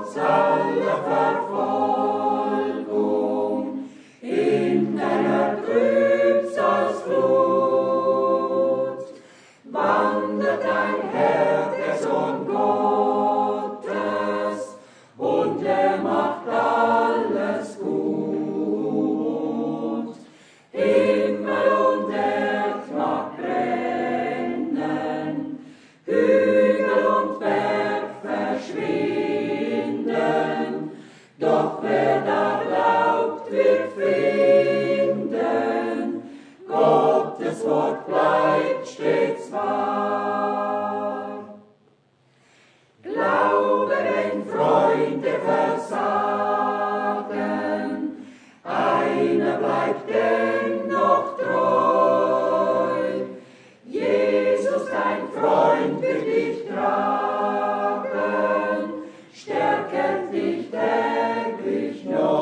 trotz aller Verfolgung in deiner Trübsalflut wandert ein Herr, der Sohn Gottes, und er macht alles gut. Himmel und Erd mag brennen, Hügel und Berg verschwinden, doch wer da glaubt, wird finden, Gottes Wort bleibt stets wahr. Glaube, wenn Freunde versagen, einer bleibt dennoch treu. Jesus, dein Freund, wird dich tragen, stärket dich täglich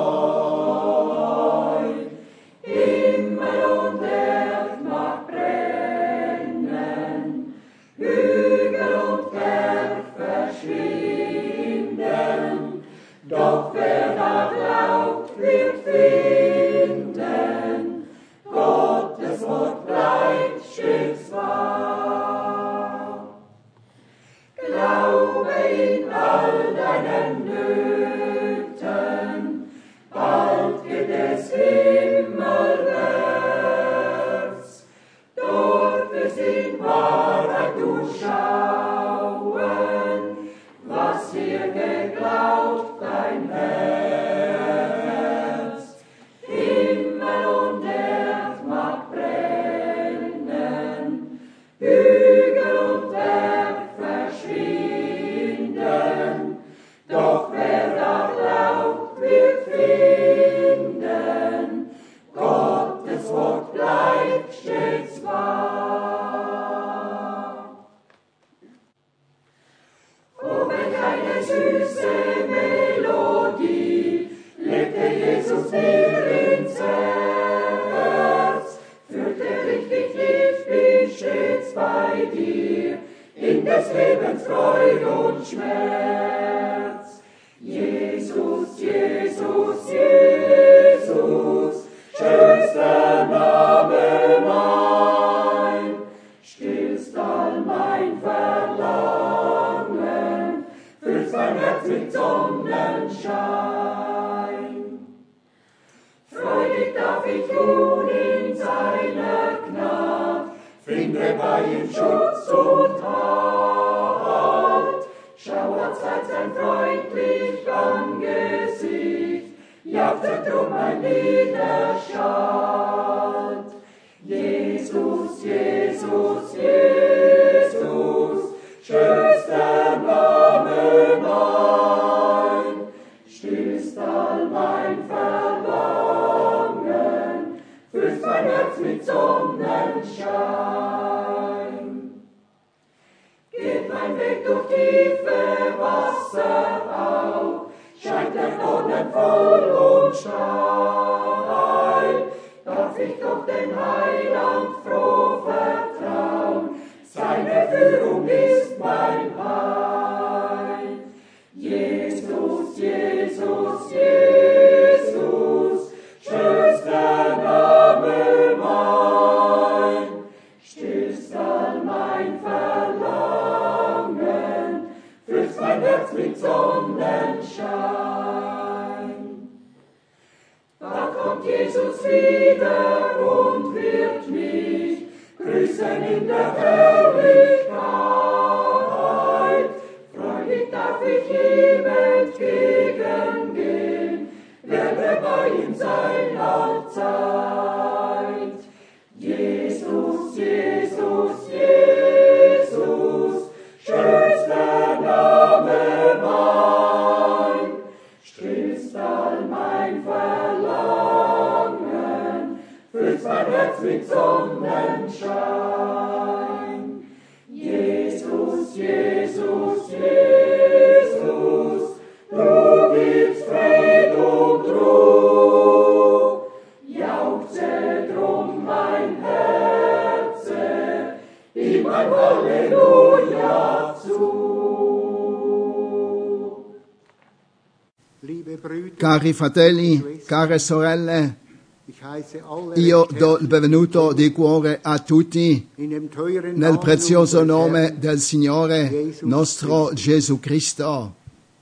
neu. Himmel und Erd mag brennen, Hügel und Berg verschwinden, doch wer da glaubt, wird finden, Gottes Wort bleibt stets wahr. Glaube in all deinen Nöten, bald geht es himmelwärts. Dort wirst in Wahrheit du schauen, was hier geglaubt dein Herz. Himmel und Erd mag brennen, Hügel und Berg verschwinden, doch wer da glaubt, wird finden, Gottes Wort bleibt stets wahr. Oh, welch eine süße Melodie legte Jesus dir ins Herz, führte richtig lieb, bin stets bei dir, in des Lebens Freude und Schmerz. Jesus, Jesus, Jesus, schönster Name mein, stillst all mein Verlangen, füllst mein Herz mit Sonnenschein. Freudig darf ich ruhen in seiner Gnad, finde bei ihm Schutz und Halt. Schau allzeit sein freundlich Angesicht, jagte drum mein Widerstand. Jesus, Jesus, Jesus, schönster Name mein, stillst all mein Verlangen, füllst mein Herz mit Sonnenschein. Geht mein Weg durch tiefe Wasser auf, scheint der Dornen voll und steil, darf ich doch den Heiland froh vertrauen, seine Führung ist mein Heil. Jesus, Jesus, Jesus, schönster Name mein, stillst all mein Verlangen, füllst mein Herz mit Sonnenschein. Da kommt Jesus wieder und wird mich grüßen in der Herrlichkeit. Freudig darf ich ihm entgegengehen, werde bei ihm sein allzeit. Jesus, Jesus, Jesus, schönster Name mein, stillst all mein Verlangen, füllst mein Herz mit Sonnenschein. Jesus, Jesus, Jesus, du gibst Fried und Ruhe, jauchze drum mein Herze, ihm ein Halleluja zu. Cari fratelli, care sorelle, io do il benvenuto di cuore a tutti nel prezioso nome del Signore nostro Gesù Cristo.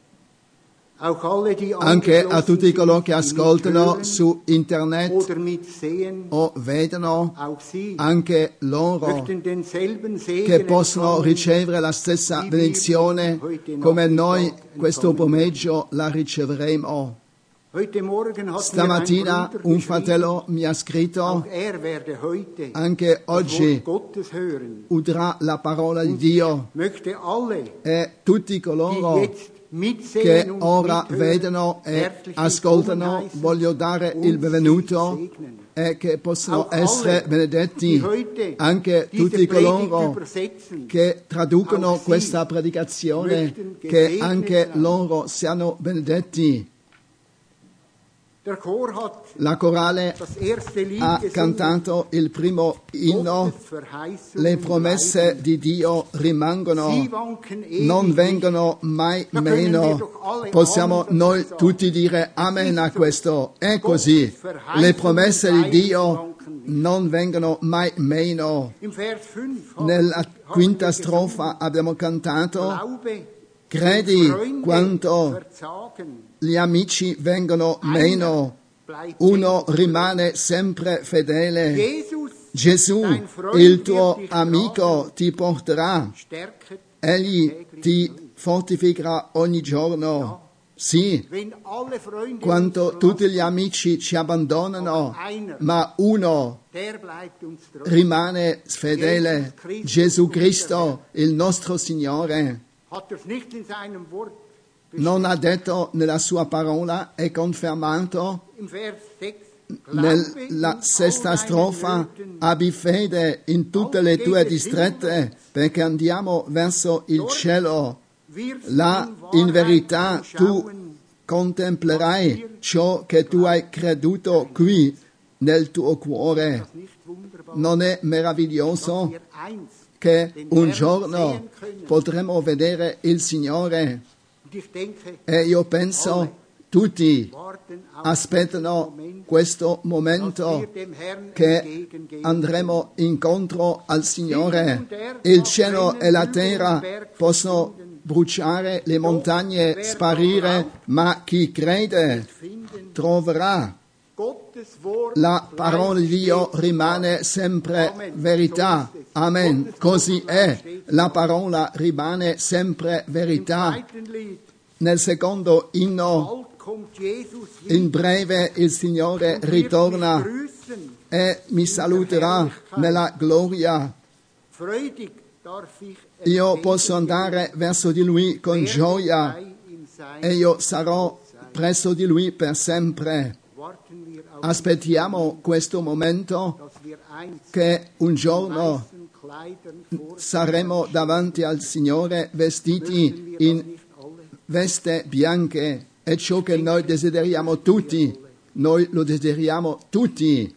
Anche a tutti coloro che ascoltano su internet o vedono, anche loro che possono ricevere la stessa benedizione come noi questo pomeriggio la riceveremo. Stamattina un fratello mi ha scritto, anche oggi udrà la parola di Dio, e tutti coloro che ora vedono e ascoltano voglio dare il benvenuto e che possono essere benedetti. Anche tutti coloro che traducono questa predicazione, che anche loro siano benedetti. La corale ha cantato il primo inno, le promesse di Dio rimangono, non vengono mai meno. Possiamo noi tutti dire amen a questo? È così, le promesse di Dio non vengono mai meno. Nella quinta strofa abbiamo cantato, credi quanto gli amici vengono meno, uno rimane sempre fedele. Gesù, il tuo amico, ti porterà, egli ti fortificherà ogni giorno. Sì, quando tutti gli amici ci abbandonano, ma uno rimane fedele, Gesù Cristo, il nostro Signore. Non ha detto nella sua parola, è confermato nella sesta strofa, abbi fede in tutte le tue distrette, perché andiamo verso il cielo. Là in verità tu contemplerai ciò che tu hai creduto qui nel tuo cuore. Non è meraviglioso che un giorno potremo vedere il Signore? E io penso tutti aspettano questo momento che andremo incontro al Signore. Il cielo e la terra possono bruciare, le montagne sparire, ma chi crede troverà. La parola di Dio rimane sempre verità. Amen. Così è. La parola rimane sempre verità. Nel secondo inno, in breve il Signore ritorna e mi saluterà nella gloria. Io posso andare verso di Lui con gioia e io sarò presso di Lui per sempre. Aspettiamo questo momento che un giorno saremo davanti al Signore vestiti in veste bianche. È ciò che noi desideriamo tutti. Noi lo desideriamo tutti.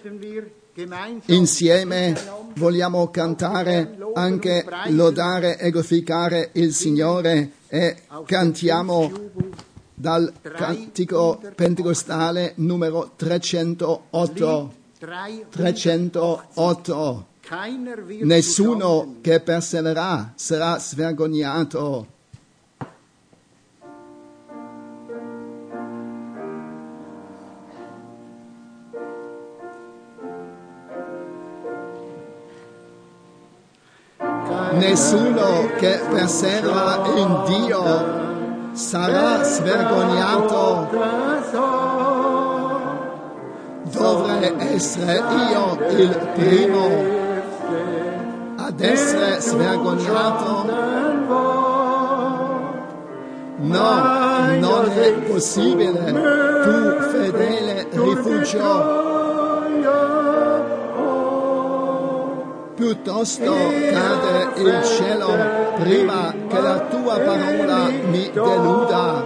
Insieme vogliamo cantare, anche lodare e glorificare il Signore, e cantiamo dal cantico pentecostale numero 308. 308. Nessuno che persevererà sarà svergognato. Nessuno che persevera in Dio sarà svergognato. Dovrei essere io il primo ad essere svergognato. No, non è possibile. Tu, fedele rifugio, piuttosto cade il cielo prima che la tua parola mi deluda.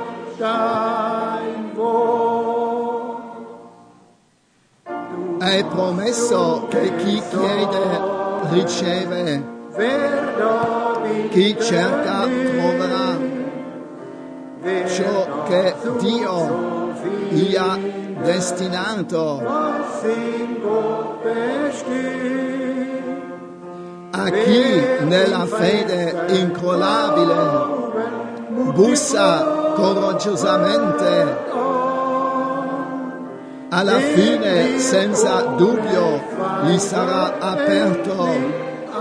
Hai promesso che chi chiede riceve, chi cerca troverà. Ciò che Dio gli ha destinato. A chi nella fede incrollabile bussa coraggiosamente, alla fine senza dubbio gli sarà aperto.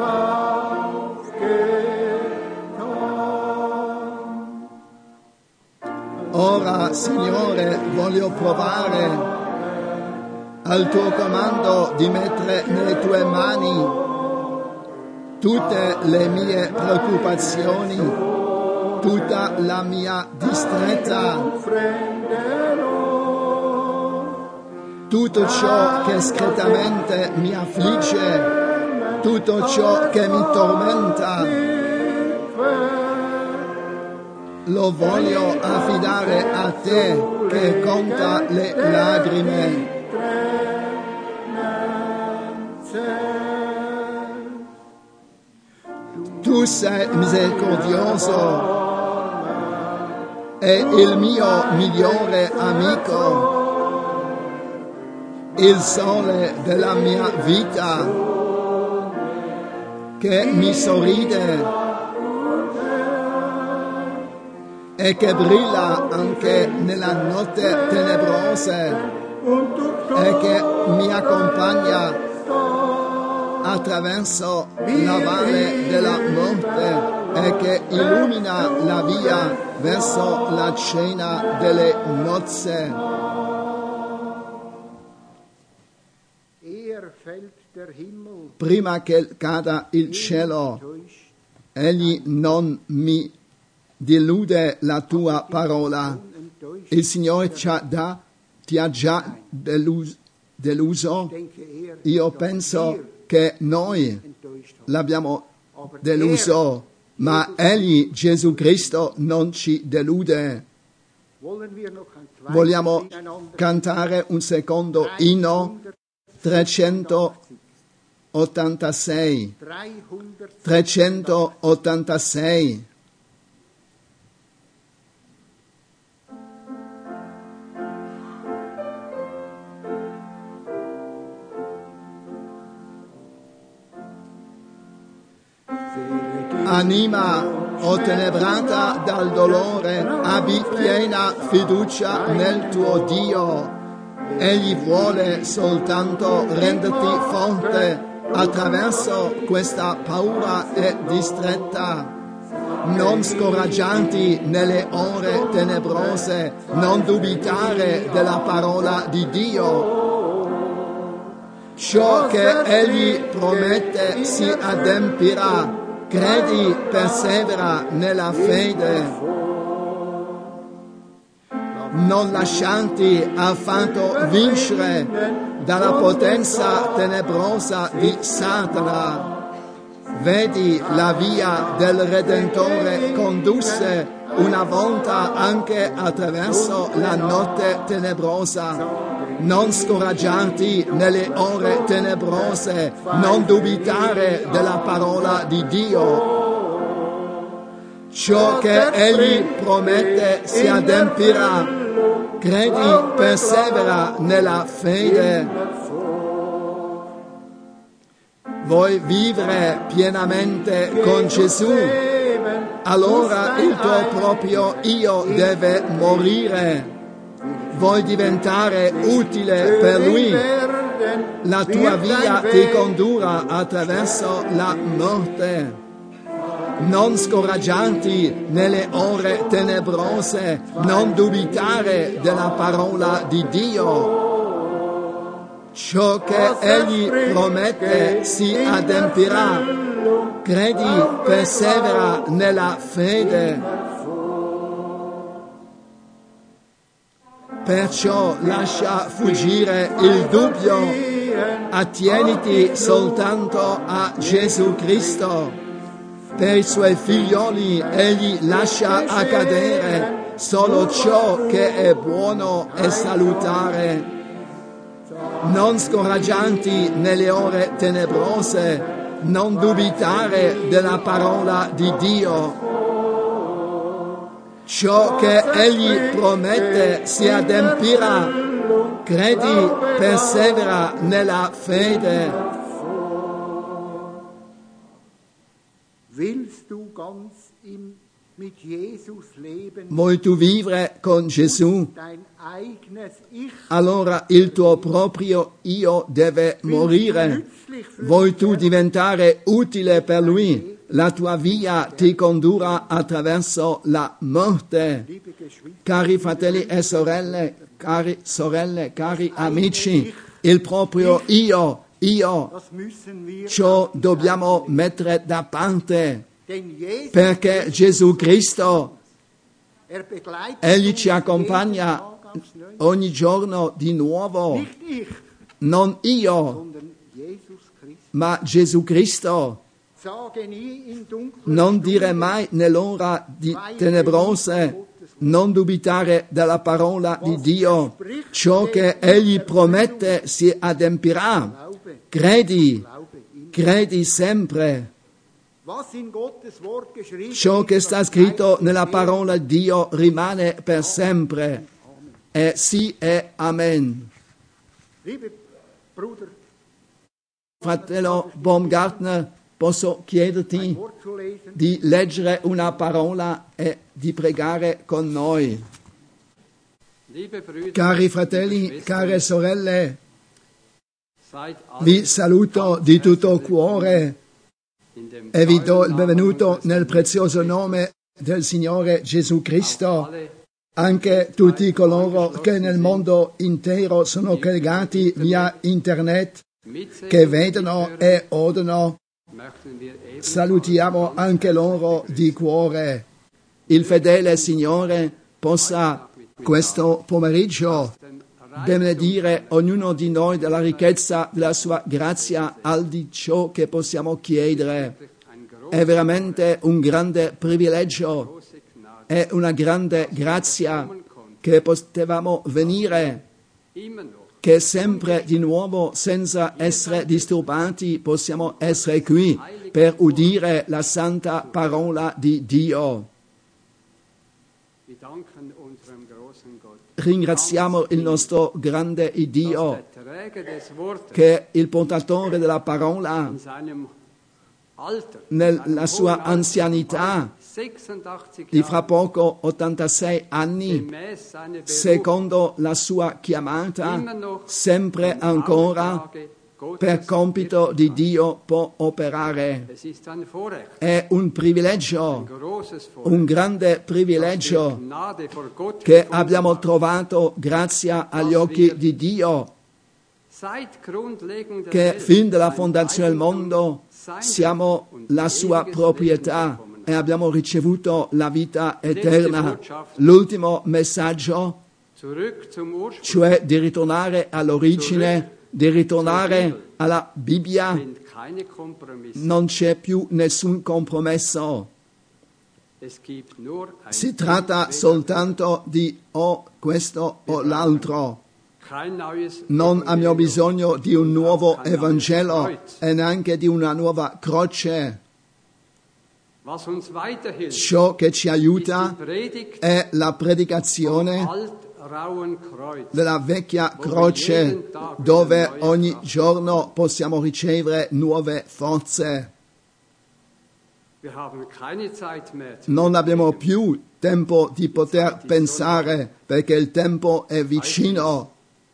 Ora, Signore, voglio provare al tuo comando di mettere nelle tue mani tutte le mie preoccupazioni, tutta la mia distretta, tutto ciò che segretamente mi affligge, tutto ciò che mi tormenta. Lo voglio affidare a te che conta le lacrime. Tu sei misericordioso e il mio migliore amico, il sole della mia vita che mi sorride e che brilla anche nella notte tenebrosa e che mi accompagna attraverso la valle della morte e che illumina la via verso la cena delle nozze. Prima che cadà il cielo, egli non mi delude la tua parola. Il Signore ti ha già deluso. Io penso che noi l'abbiamo deluso, ma Egli, Gesù Cristo, non ci delude. Vogliamo cantare un secondo inno? 386. 386. Anima ottenebrata dal dolore, abbi piena fiducia nel tuo Dio. Egli vuole soltanto renderti forte attraverso questa paura e distretta. Non scoraggiarti nelle ore tenebrose, non dubitare della parola di Dio. Ciò che Egli promette si adempirà. Credi, persevera nella fede. Non lasciarti affatto vincere dalla potenza tenebrosa di Satana. Vedi la via del Redentore condusse una volta anche attraverso la notte tenebrosa. Non scoraggiarti nelle ore tenebrose, non dubitare della parola di Dio. Ciò che Egli promette si adempirà. Credi, persevera nella fede. Vuoi vivere pienamente con Gesù? Allora il tuo proprio io deve morire. Vuoi diventare utile per Lui? La tua via ti condurrà attraverso la morte. Non scoraggiarti nelle ore tenebrose, non dubitare della parola di Dio. Ciò che Egli promette si adempirà. Credi, persevera nella fede. Perciò lascia fuggire il dubbio, attieniti soltanto a Gesù Cristo. Per i suoi figlioli Egli lascia accadere solo ciò che è buono e salutare. Non scoraggiarti nelle ore tenebrose, non dubitare della parola di Dio. ciò che egli promette si adempirà. Credi, persevera nella fede. Vuoi tu vivere con Gesù? Allora il tuo proprio io deve morire. Vuoi tu diventare utile per Lui? La tua via ti condurrà attraverso la morte. Cari fratelli e sorelle, cari amici, il proprio io, ciò dobbiamo mettere da parte, perché Gesù Cristo, Egli ci accompagna ogni giorno di nuovo, non io, ma Gesù Cristo. Non dire mai nell'ora di tenebrose, non dubitare della parola di Dio. Ciò che Egli promette si adempirà. Credi sempre. Ciò che sta scritto nella parola di Dio rimane per sempre. E sì e amen. Fratello Baumgartner, posso chiederti di leggere una parola e di pregare con noi. Cari fratelli, care sorelle, vi saluto di tutto cuore e vi do il benvenuto nel prezioso nome del Signore Gesù Cristo. Anche tutti coloro che nel mondo intero sono collegati via internet, che vedono e odono, salutiamo anche loro di cuore. Il fedele Signore possa questo pomeriggio benedire ognuno di noi della ricchezza della sua grazia al di ciò che possiamo chiedere. È veramente un grande privilegio, è una grande grazia che potevamo venire, che sempre di nuovo, senza essere disturbati, possiamo essere qui per udire la santa parola di Dio. Ringraziamo il nostro grande Dio, che è il portatore della parola nella sua anzianità, di fra poco 86 anni, secondo la sua chiamata, sempre ancora per compito di Dio può operare. È un privilegio, un grande privilegio che abbiamo trovato grazie agli occhi di Dio, che fin dalla fondazione del mondo siamo la sua proprietà e abbiamo ricevuto la vita eterna. L'ultimo messaggio, cioè di ritornare all'origine, di ritornare alla Bibbia, non c'è più nessun compromesso. Si tratta soltanto di o questo o l'altro. Non abbiamo bisogno di un nuovo Evangelo e neanche di una nuova croce. Ciò che ci aiuta è la predicazione della vecchia croce, dove ogni giorno possiamo ricevere nuove forze. Non abbiamo più tempo di poter pensare, perché il tempo è vicino.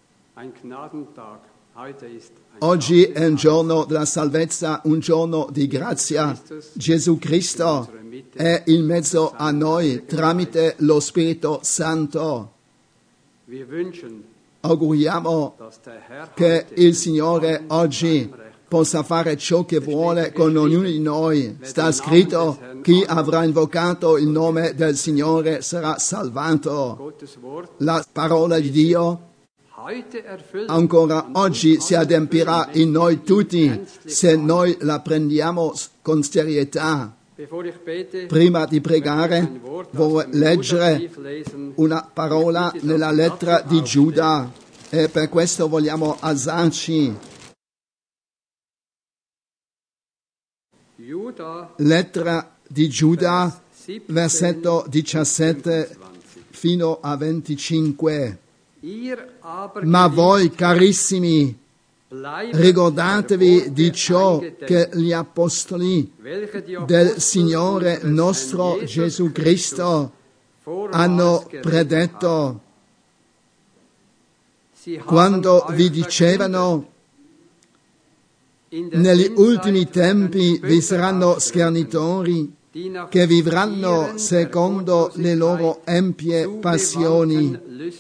Oggi è un giorno della salvezza, un giorno di grazia. Gesù Cristo è in mezzo a noi tramite lo Spirito Santo. Auguriamo che il Signore oggi possa fare ciò che vuole con ognuno di noi. Sta scritto: chi avrà invocato il nome del Signore sarà salvato. La parola di Dio ancora oggi si adempirà in noi tutti, se noi la prendiamo con serietà. Prima di pregare, vorrei leggere una parola nella lettera di Giuda e per questo vogliamo alzarci. Lettera di Giuda, versetto 17 fino a 25. Ma voi, carissimi, ricordatevi di ciò che gli apostoli del Signore nostro Gesù Cristo hanno predetto quando vi dicevano: negli ultimi tempi vi saranno schernitori che vivranno secondo le loro empie passioni.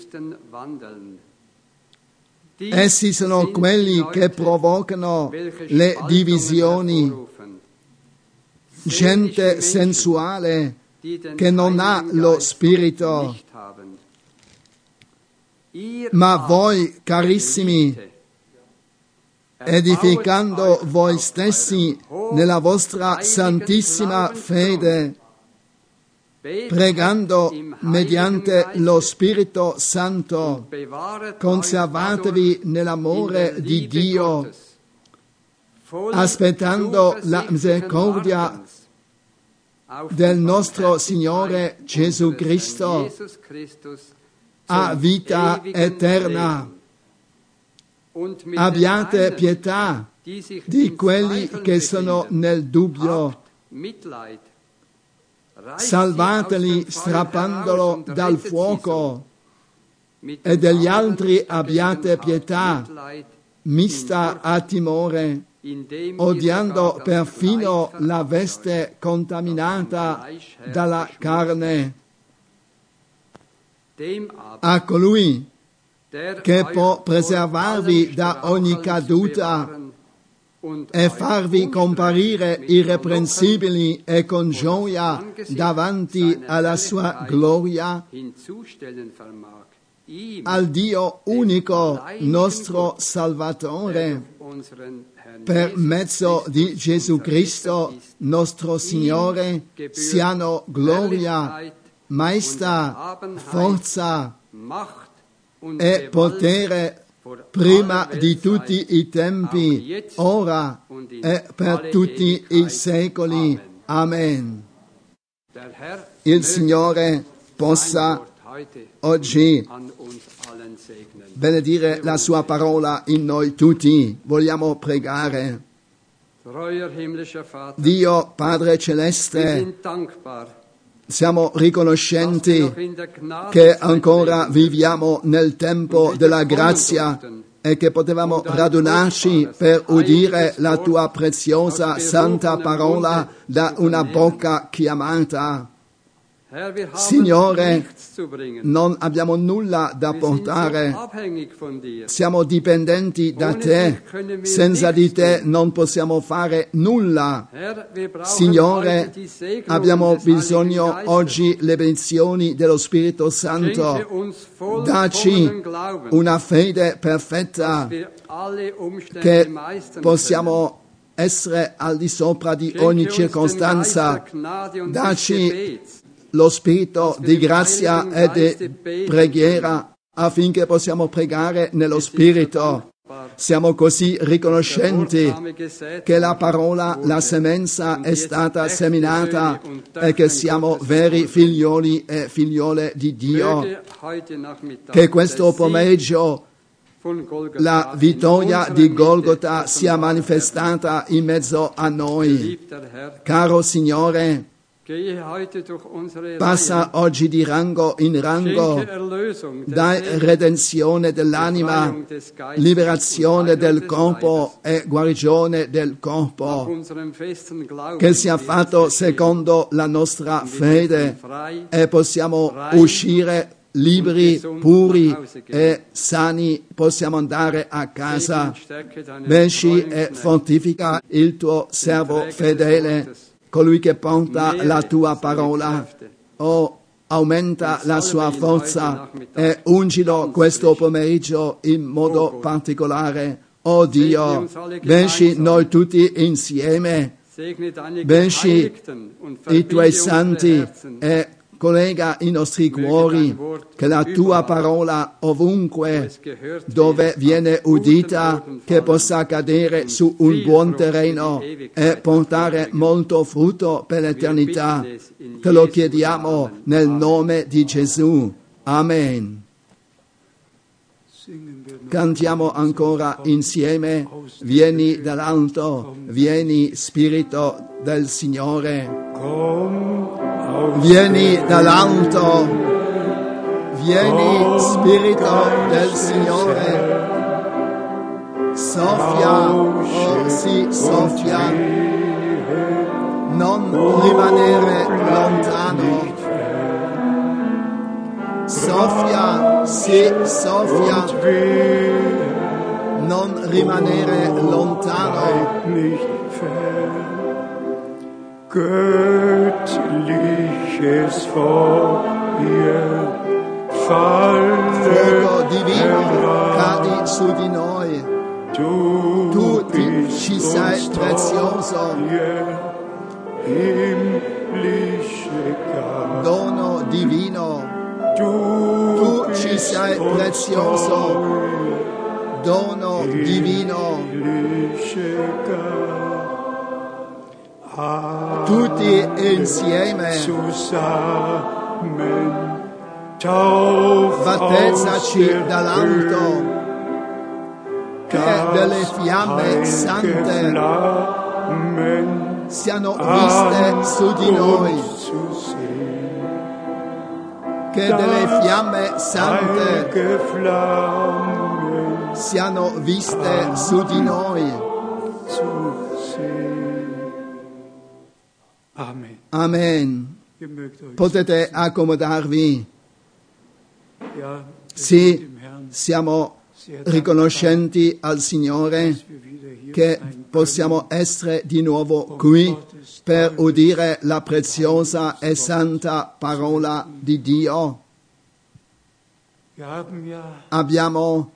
Essi sono quelli che provocano le divisioni, gente sensuale che non ha lo spirito. Ma voi, carissimi, edificando voi stessi nella vostra santissima fede, pregando mediante lo Spirito Santo, conservatevi nell'amore di Dio, aspettando la misericordia del nostro Signore Gesù Cristo a vita eterna. Abbiate pietà di quelli che sono nel dubbio. Salvateli strappandolo dal fuoco, e degli altri abbiate pietà, mista a timore, odiando perfino la veste contaminata dalla carne. A colui che può preservarvi da ogni caduta e farvi comparire irreprensibili e con gioia davanti alla sua gloria, al Dio unico, nostro Salvatore, per mezzo di Gesù Cristo, nostro Signore, siano gloria, maestà, forza e potere prima di tutti i tempi, ora e per tutti i secoli. Amen. Il Signore possa oggi benedire la sua parola in noi tutti. Vogliamo pregare. Dio Padre Celeste, siamo riconoscenti che ancora viviamo nel tempo della grazia e che potevamo radunarci per udire la tua preziosa santa parola da una bocca chiamata. Signore, non abbiamo nulla da portare, siamo dipendenti da te, senza di te non possiamo fare nulla. Signore, abbiamo bisogno oggi le benedizioni dello Spirito Santo. Dacci una fede perfetta, che possiamo essere al di sopra di ogni circostanza. Dacci lo spirito di grazia e di preghiera affinché possiamo pregare nello spirito. Siamo così riconoscenti che la parola, la semenza è stata seminata e che siamo veri figlioli e figliole di Dio. Che questo pomeriggio la vittoria di Golgota sia manifestata in mezzo a noi. Caro Signore, passa oggi di rango in rango, dai redenzione dell'anima, liberazione del corpo e guarigione del corpo, che sia fatto secondo la nostra fede e possiamo uscire liberi, puri e sani, possiamo andare a casa. Benci e fortifica il tuo servo fedele, colui che porta la tua parola. Aumenta la sua forza e ungilo questo pomeriggio in modo particolare. Dio, benci noi tutti insieme, benci i tuoi santi e collega i nostri cuori, che la tua parola ovunque dove viene udita, che possa cadere su un buon terreno e portare molto frutto per l'eternità. Te lo chiediamo nel nome di Gesù. Amen. Cantiamo ancora insieme, vieni dall'alto, vieni Spirito del Signore. Vieni dall'alto, vieni Spirito del Signore. Soffia, oh sì, soffia, non rimanere lontano. Soffia, sì, soffia, non rimanere lontano. Göttliches Feuer, fuoco divino cadi su di noi. Tu ci sei prezioso. Dono divino. Tu ci sei prezioso, dono divino. Tutti insieme, battezzaci dall'alto, che delle fiamme sante siano viste su di noi. Che delle fiamme sante siano viste su di noi. Amen. Potete accomodarvi. Sì, siamo riconoscenti al Signore che possiamo essere di nuovo qui per udire la preziosa e santa parola di Dio. Abbiamo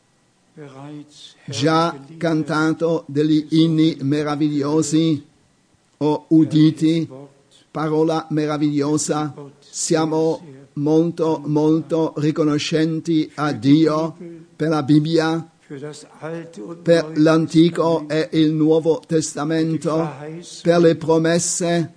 già cantato degli inni meravigliosi o uditi, parola meravigliosa. Siamo molto, molto riconoscenti a Dio per la Bibbia, per l'Antico e il Nuovo Testamento, per le promesse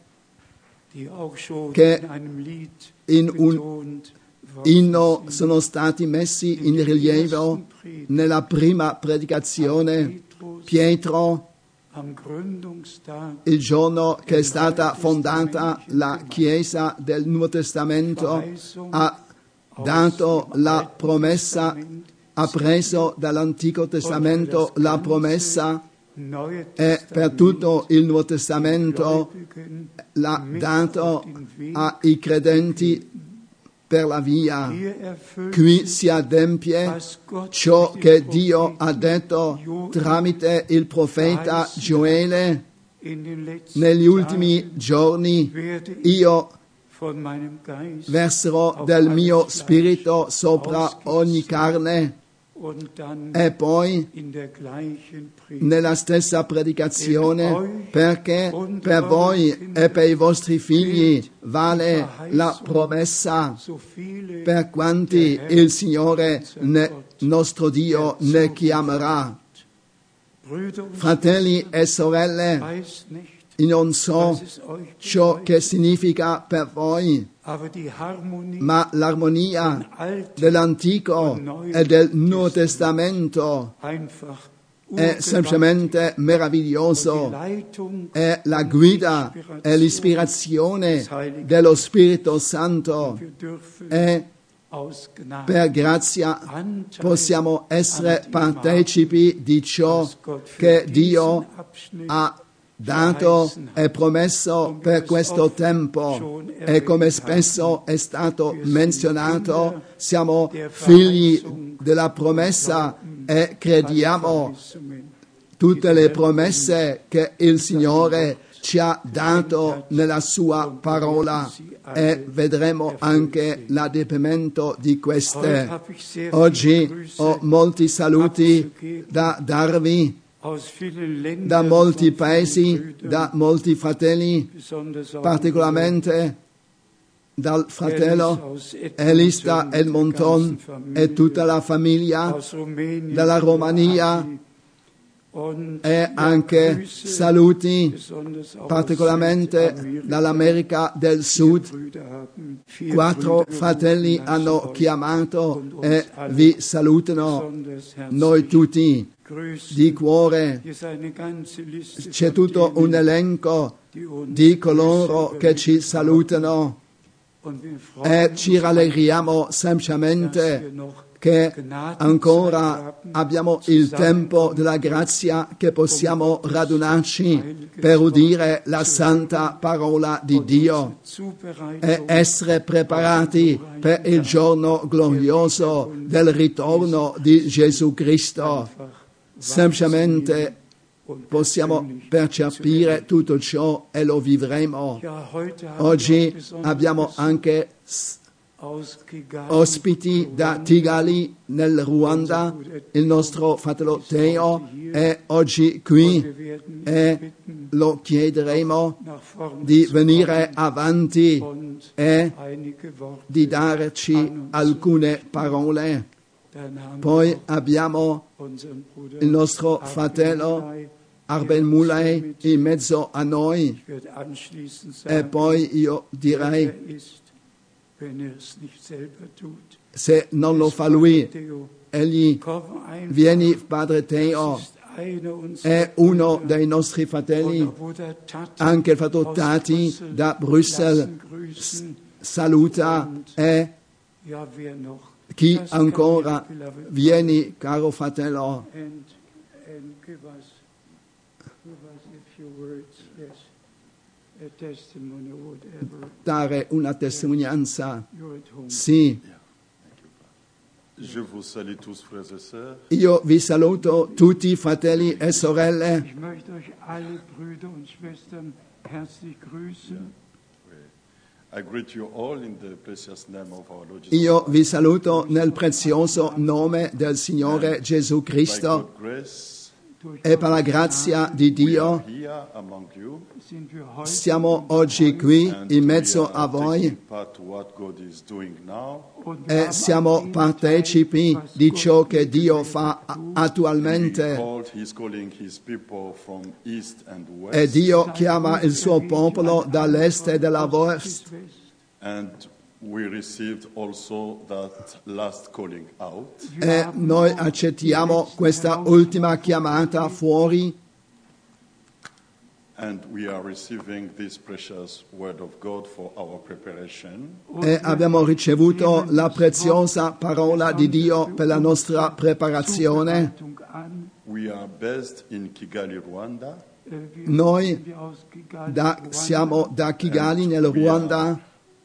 che in un inno sono stati messi in rilievo nella prima predicazione. Pietro, il giorno che è stata fondata la Chiesa del Nuovo Testamento, ha dato la promessa, ha preso dall'Antico Testamento la promessa e per tutto il Nuovo Testamento l'ha dato ai credenti per la via. Qui si adempie ciò che Dio ha detto tramite il profeta Gioele: negli ultimi giorni io verserò del mio spirito sopra ogni carne. E poi nella stessa predicazione, perché per voi e per i vostri figli vale la promessa, per quanti il Signore nostro Dio ne chiamerà. Fratelli e sorelle, non so ciò che significa per voi, ma l'armonia dell'Antico e del Nuovo Testamento è semplicemente meraviglioso. È la guida e l'ispirazione dello Spirito Santo. E per grazia possiamo essere partecipi di ciò che Dio ha dato e promesso per questo tempo. E come spesso è stato menzionato, siamo figli della promessa e crediamo tutte le promesse che il Signore ci ha dato nella sua parola, e vedremo anche l'adempimento di queste. Oggi ho molti saluti da darvi da molti paesi, da molti fratelli, particolarmente dal fratello Elis da Edmonton e tutta la famiglia dalla Romania, e anche saluti particolarmente dall'America del Sud. 4 fratelli hanno chiamato e vi salutano. Noi tutti di cuore. C'è tutto un elenco di coloro che ci salutano e ci rallegriamo semplicemente che ancora abbiamo il tempo della grazia, che possiamo radunarci per udire la santa parola di Dio e essere preparati per il giorno glorioso del ritorno di Gesù Cristo. Semplicemente possiamo percepire tutto ciò e lo vivremo. Oggi abbiamo anche ospiti da Kigali nel Ruanda. Il nostro fratello Teo è oggi qui e lo chiederemo di venire avanti e di darci alcune parole. Poi abbiamo il nostro fratello Arben Muley in mezzo a noi, e poi io direi, se non lo fa lui, egli, vieni Padre Teo, è uno dei nostri fratelli, anche il fratello Tati da Bruxelles saluta, e chi ancora, vieni caro fratello. Dare una testimonianza. Sì. Io vi saluto tutti fratelli e sorelle. Io vi saluto nel prezioso nome del Signore Gesù Cristo. E per la grazia di Dio siamo oggi qui in mezzo a voi e siamo partecipi di ciò che Dio fa attualmente. E Dio chiama il suo popolo dall'est e dall'ovest. E noi accettiamo questa ultima chiamata fuori. E abbiamo ricevuto la preziosa parola di Dio per la nostra preparazione. Noi siamo da Kigali nel Ruanda.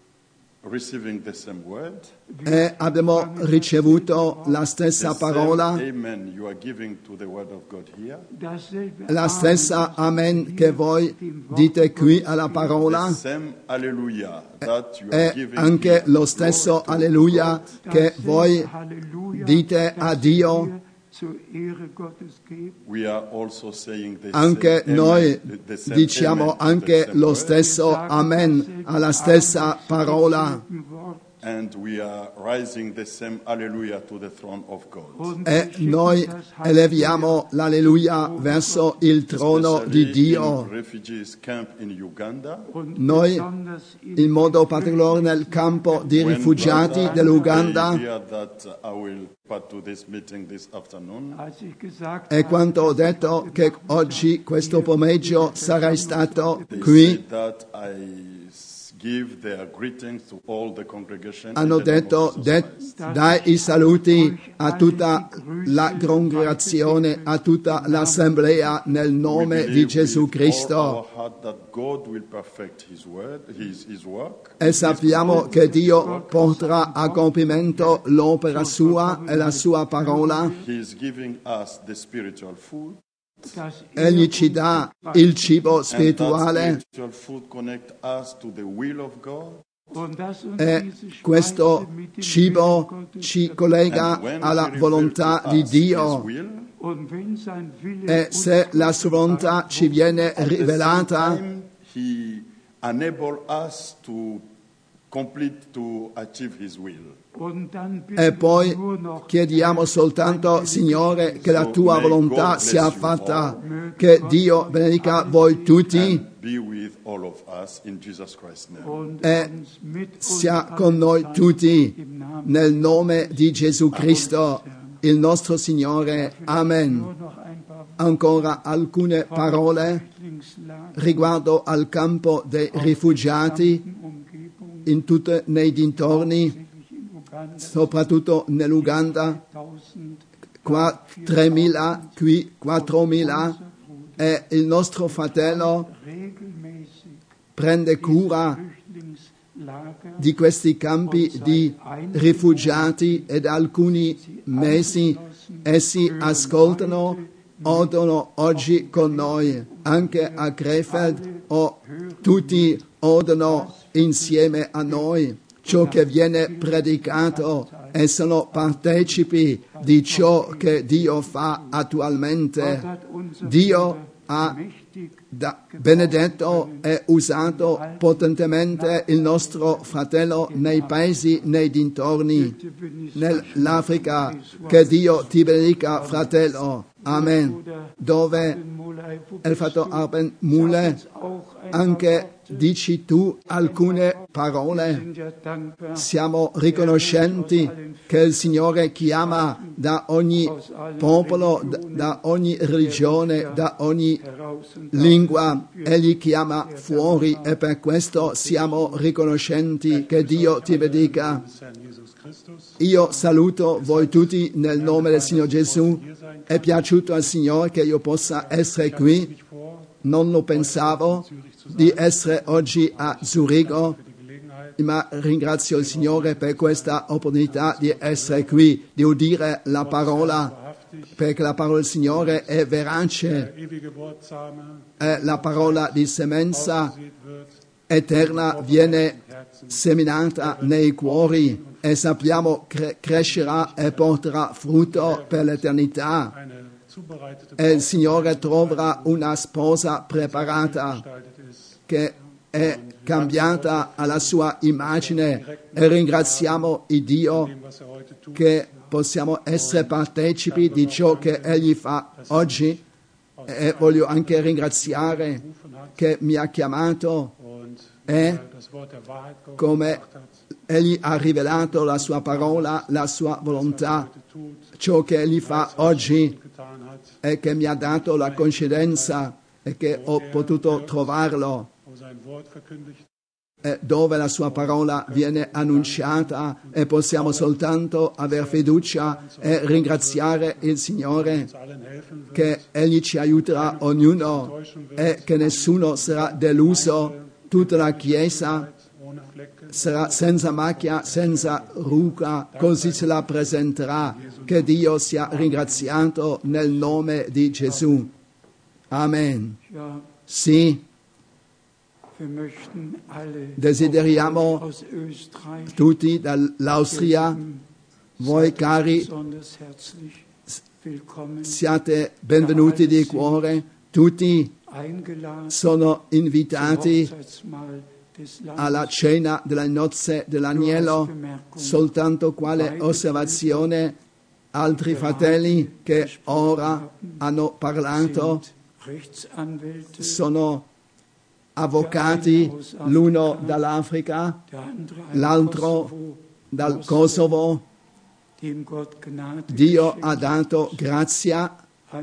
E abbiamo ricevuto la stessa parola, la stessa Amen che voi dite qui alla parola, e anche lo stesso Alleluia che voi dite a Dio. Anche noi diciamo anche lo stesso Amen alla stessa parola. E noi eleviamo l'Alleluia verso il trono di Dio. Noi, in modo particolare nel campo di rifugiati dell'Uganda, e quando ho detto che oggi, questo pomeriggio, sarai stato qui, hanno detto, dai i saluti a tutta la congregazione, a tutta l'assemblea nel nome di Gesù Cristo. E sappiamo che Dio porterà a compimento l'opera sua e la sua parola. Egli ci dà il cibo spirituale, e questo cibo ci collega alla volontà di Dio. E se la sua volontà ci viene rivelata, complete to achieve his will. E poi chiediamo soltanto, Signore, che la tua volontà sia fatta, che Dio benedica voi tutti e sia con noi tutti, nel nome di Gesù Cristo, il nostro Signore. Amen. Ancora alcune parole riguardo al campo dei rifugiati in tutti nei dintorni, soprattutto nell'Uganda, qua 3.000, qui 4.000, e il nostro fratello prende cura di questi campi di rifugiati e da alcuni mesi essi ascoltano, odono oggi con noi, anche a Krefeld, tutti odono insieme a noi ciò che viene predicato e sono partecipi di ciò che Dio fa attualmente. Dio ha benedetto e usato potentemente il nostro fratello nei paesi, nei dintorni, nell'Africa. Che Dio ti benedica, fratello. Amen. Dove il fratello Arben Mule, anche dici tu alcune parole. Siamo riconoscenti che il Signore chiama da ogni popolo, da ogni religione, da ogni lingua, Egli chiama fuori, e per questo siamo riconoscenti. Che Dio ti benedica. Io saluto voi tutti nel nome del Signore Gesù. È piaciuto al Signore che io possa essere qui. Non lo pensavo di essere oggi a Zurigo, ma ringrazio il Signore per questa opportunità di essere qui, di udire la parola, perché la parola del Signore è verace, è la parola di semenza eterna, viene seminata nei cuori e sappiamo crescerà e porterà frutto per l'eternità. E il Signore troverà una sposa preparata che è cambiata alla sua immagine, e ringraziamo il Dio che possiamo essere partecipi di ciò che Egli fa oggi, e voglio anche ringraziare che mi ha chiamato e come Egli ha rivelato la sua parola, la sua volontà, ciò che Egli fa oggi, e che mi ha dato la coincidenza e che ho potuto trovarlo, dove la sua parola viene annunciata, e possiamo soltanto avere fiducia e ringraziare il Signore che Egli ci aiuterà ognuno e che nessuno sarà deluso. Tutta la Chiesa sarà senza macchia, senza ruga, così se la presenterà. Che Dio sia ringraziato nel nome di Gesù. Amen. Sì, desideriamo tutti dall'Austria, voi cari, siate benvenuti di cuore, tutti sono invitati alla cena delle nozze dell'agnello. Soltanto quale osservazione: altri fratelli che ora hanno parlato sono avvocati, l'uno dall'Africa, l'altro dal Kosovo. Dio ha dato grazia,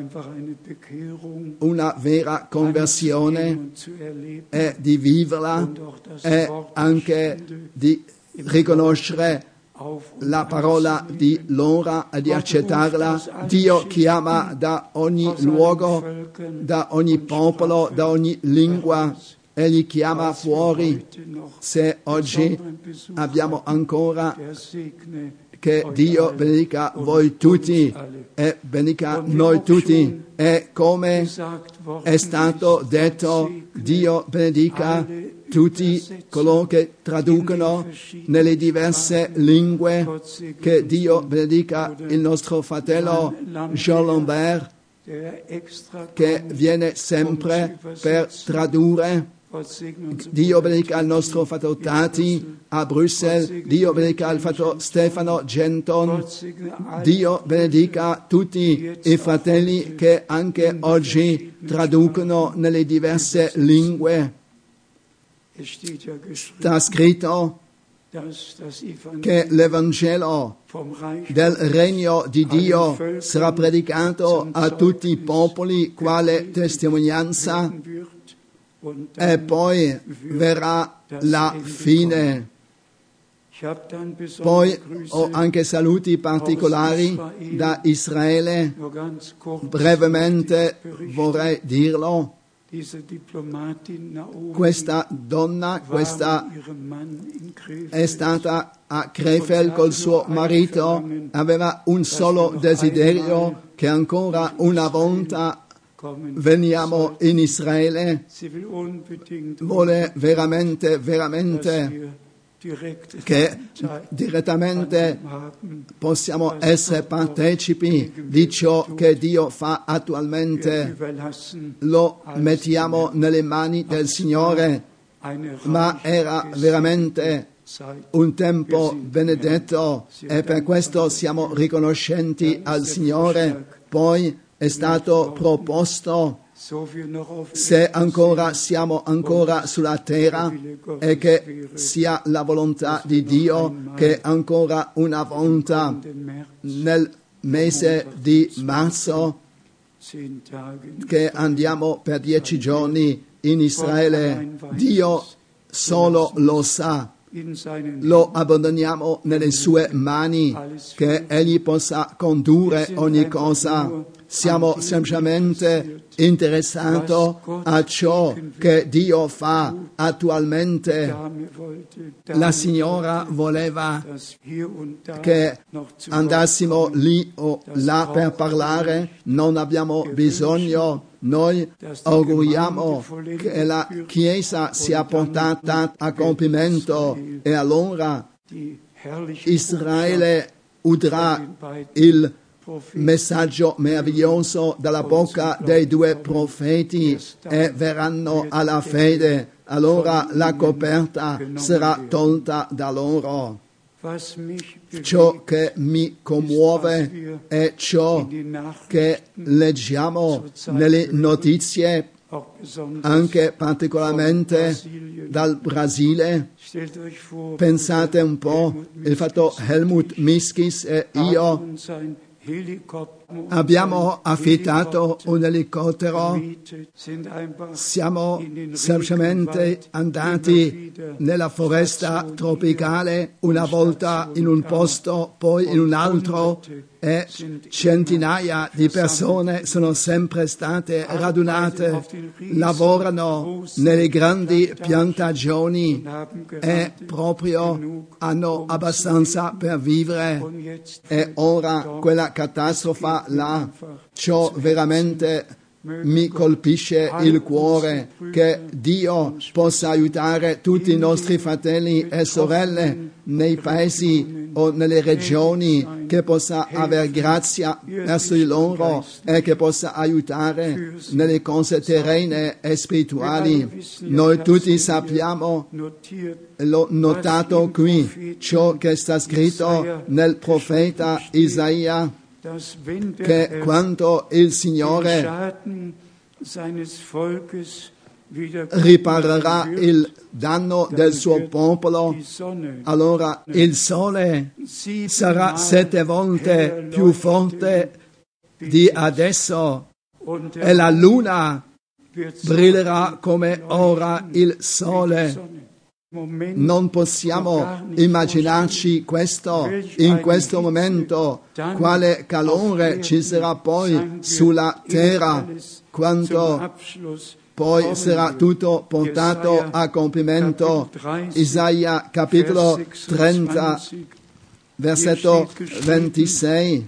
una vera conversione, e di viverla e anche di riconoscere la parola di l'ora e di accettarla. Dio chiama da ogni luogo, da ogni popolo, da ogni lingua, Egli chiama fuori. Se oggi abbiamo ancora, che Dio benedica voi tutti e benedica noi tutti, e come è stato detto, Dio benedica tutti coloro che traducono nelle diverse lingue. Che Dio benedica il nostro fratello Jean Lambert, che viene sempre per tradurre Dio benedica il nostro Fratello Tati a Bruxelles, Dio benedica il Fratello Stefano Genton, Dio benedica tutti i fratelli che anche oggi traducono nelle diverse lingue. Sta scritto che l'Evangelo del regno di Dio sarà predicato a tutti i popoli quale testimonianza e poi verrà la fine. Poi ho anche saluti particolari da Israele. Brevemente vorrei dirlo. Questa donna, è stata a Krefeld col suo marito, aveva un solo desiderio, che ancora una volta veniamo in Israele. Vuole veramente che direttamente possiamo essere partecipi di ciò che Dio fa attualmente. Lo mettiamo nelle mani del Signore, ma era veramente un tempo benedetto e per questo siamo riconoscenti al Signore. Poi è stato proposto, se ancora siamo ancora sulla terra, e che sia la volontà di Dio che ancora una volta nel mese di marzo che andiamo per 10 giorni in Israele. Dio solo lo sa. Lo abbandoniamo nelle sue mani, che Egli possa condurre ogni cosa. Siamo semplicemente interessati a ciò che Dio fa attualmente. La signora voleva che andassimo lì o là per parlare, non abbiamo bisogno. Noi auguriamo che la Chiesa sia portata a compimento e allora Israele udrà il messaggio meraviglioso dalla bocca dei 2 profeti e verranno alla fede. Allora la coperta sarà tolta da loro. Ciò che mi commuove è ciò che leggiamo nelle notizie, anche particolarmente dal Brasile. Pensate un po', il fatto Helmut Miskis e io abbiamo affittato un elicottero, siamo semplicemente andati nella foresta tropicale, una volta in un posto, poi in un altro, e centinaia di persone sono sempre state radunate, lavorano nelle grandi piantagioni e proprio hanno abbastanza per vivere. E ora quella catastrofe là, ciò veramente mi colpisce il cuore, che Dio possa aiutare tutti i nostri fratelli e sorelle nei paesi o nelle regioni, che possa aver grazia verso di loro e che possa aiutare nelle cose terrene e spirituali. Noi tutti sappiamo, l'ho notato qui, ciò che sta scritto nel profeta Isaia, che quando il Signore riparerà il danno del suo popolo, allora il sole sarà 7 volte più forte di adesso e la luna brillerà come ora il sole. Non possiamo immaginarci questo in questo momento, quale calore ci sarà poi sulla terra quando poi sarà tutto portato a compimento. Isaia capitolo 30 versetto 26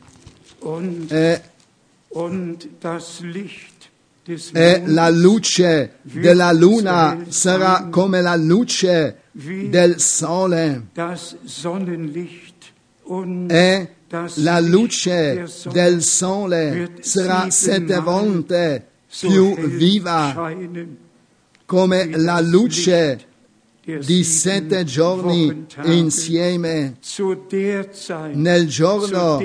e la luce della luna sarà come la luce del sole, e la luce del sole sarà 7 volte più viva come la luce di 7 giorni insieme, nel giorno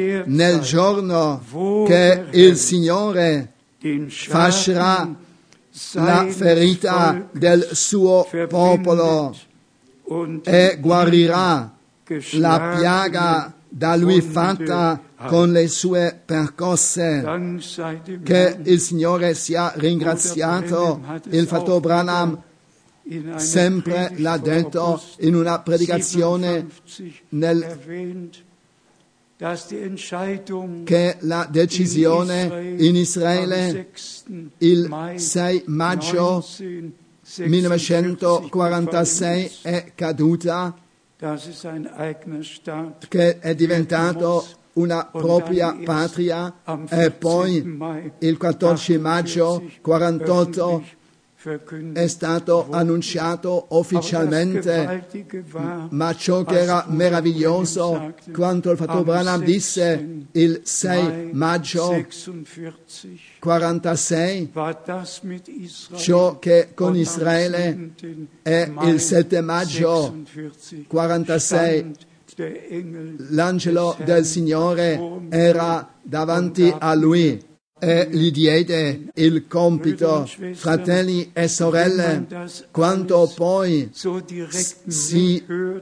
che il Signore fascerà la ferita del suo popolo e guarirà la piaga da lui fatta con le sue percosse. Che il Signore sia ringraziato. Il fratello Branham sempre l'ha detto in una predicazione che la decisione in Israele il 6 maggio 1946 è caduta, che è diventato una propria patria, e poi il 14 maggio 1948 è stato annunciato ufficialmente. Ma ciò che era meraviglioso, quando il fratello Branham disse il 6 maggio 1946, ciò che con Israele è il 7 maggio 1946, l'angelo del Signore era davanti a lui e gli diede il compito. Fratelli e sorelle, quando poi si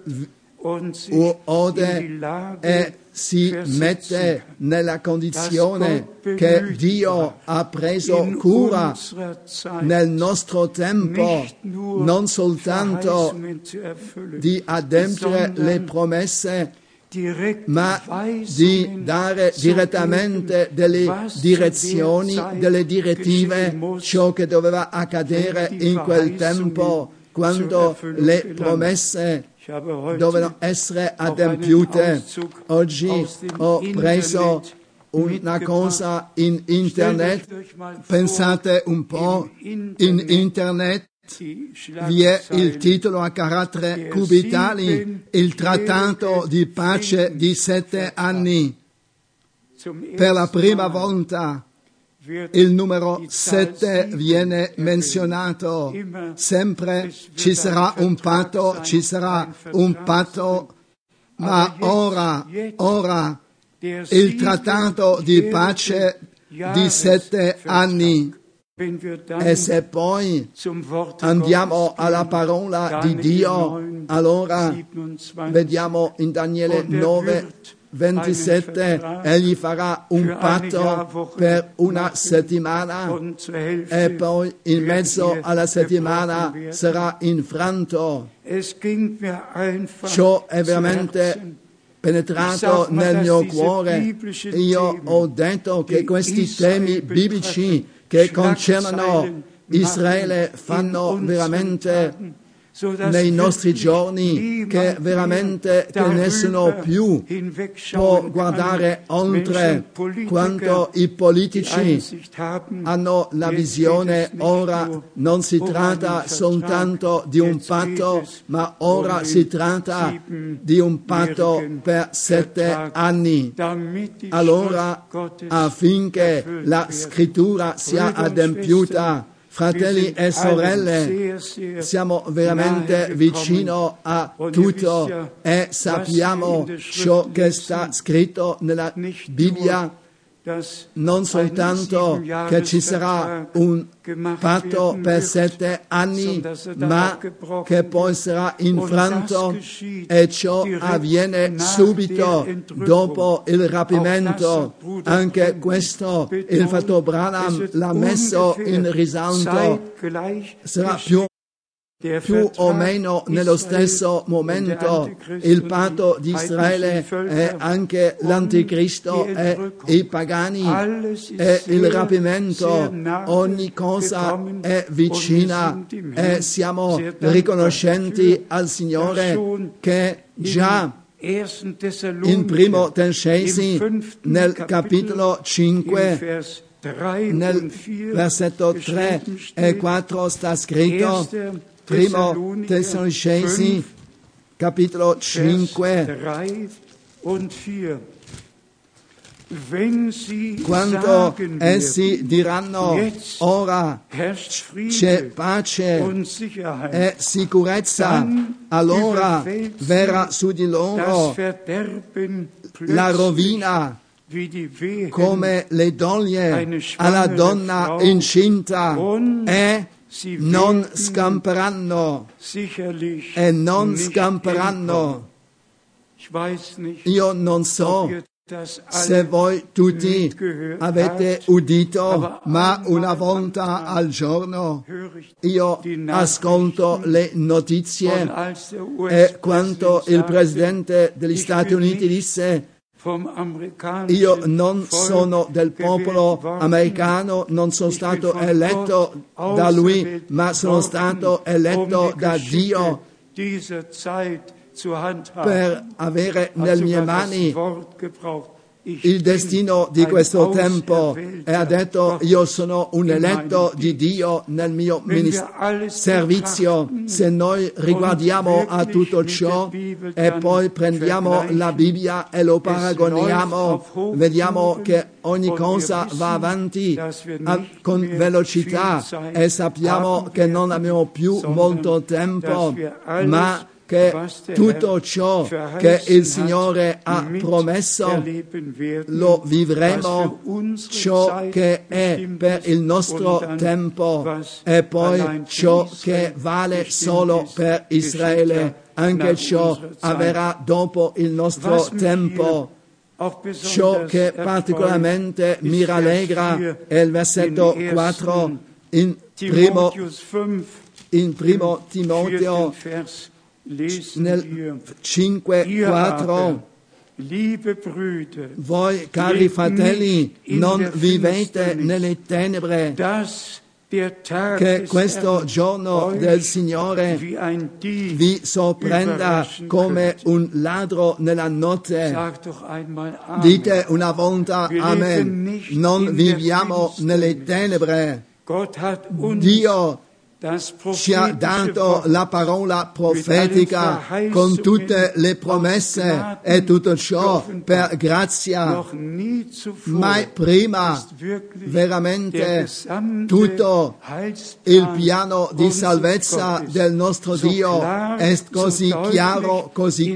ode e si mette nella condizione che Dio ha preso cura nel nostro tempo, non soltanto di adempiere le promesse, ma di dare direttamente delle direzioni, delle direttive, ciò che doveva accadere in quel tempo, quando le promesse dovevano essere adempiute. Oggi ho preso una cosa in internet, pensate un po', in internet vi è il titolo a carattere cubitali, il trattato di pace di 7 anni. Per la prima volta il numero 7 viene menzionato. Sempre ci sarà un patto, ma ora il trattato di pace di 7 anni. E se poi andiamo alla parola di Dio, allora vediamo in Daniele 9:27, egli farà un patto per una settimana e poi in mezzo alla settimana sarà infranto. Ciò è veramente penetrato nel mio cuore. Io ho detto che questi temi biblici che concernono Israele fanno veramente nei nostri giorni che veramente che nessuno più può guardare oltre quanto i politici hanno la visione. Ora non si tratta soltanto di un patto, ma ora si tratta di un patto per 7 anni. Allora, affinché la scrittura sia adempiuta, fratelli e sorelle, siamo veramente vicino a tutto e sappiamo ciò che sta scritto nella Bibbia, non soltanto che ci sarà un patto per 7 anni, ma che poi sarà infranto, e ciò avviene subito dopo il rapimento. Anche questo il fratello Branham l'ha messo in risalto. Sarà più o meno nello stesso momento il patto di Israele e anche l'anticristo e i pagani e il rapimento. Ogni cosa è vicina e siamo riconoscenti al Signore che già in Primo Tessalonicesi nel capitolo 5 nel versetto 3 e 4 sta scritto, Primo Tessalonicesi, capitolo 5, quando essi diranno ora c'è pace e sicurezza, allora verrà su di loro la rovina come le doglie alla donna incinta e non scamperanno. Io non so se voi tutti avete udito, ma una volta al giorno io ascolto le notizie e quando il Presidente degli Stati Uniti disse: io non sono del popolo americano, non sono stato eletto da lui, ma sono stato eletto da Dio per avere nelle mie mani il destino di questo tempo, e ha detto: io sono un eletto di Dio nel mio servizio. Se noi riguardiamo a tutto ciò e poi prendiamo la Bibbia e lo paragoniamo, vediamo che ogni cosa va avanti con velocità e sappiamo che non abbiamo più molto tempo, ma che tutto ciò che il Signore ha promesso lo vivremo, ciò che è per il nostro tempo e poi ciò che vale solo per Israele, anche ciò avverrà dopo il nostro tempo. Ciò che particolarmente mi rallegra è il versetto 4 in primo Timoteo nel 5,4: voi cari fratelli non vivete nelle tenebre, che questo giorno del Signore vi sorprenda come un ladro nella notte. Dite una volta Amen. Non viviamo nelle tenebre. Dio ci ha dato la parola profetica con tutte le promesse e tutto ciò per grazia. Mai prima veramente tutto il piano di salvezza del nostro Dio è così chiaro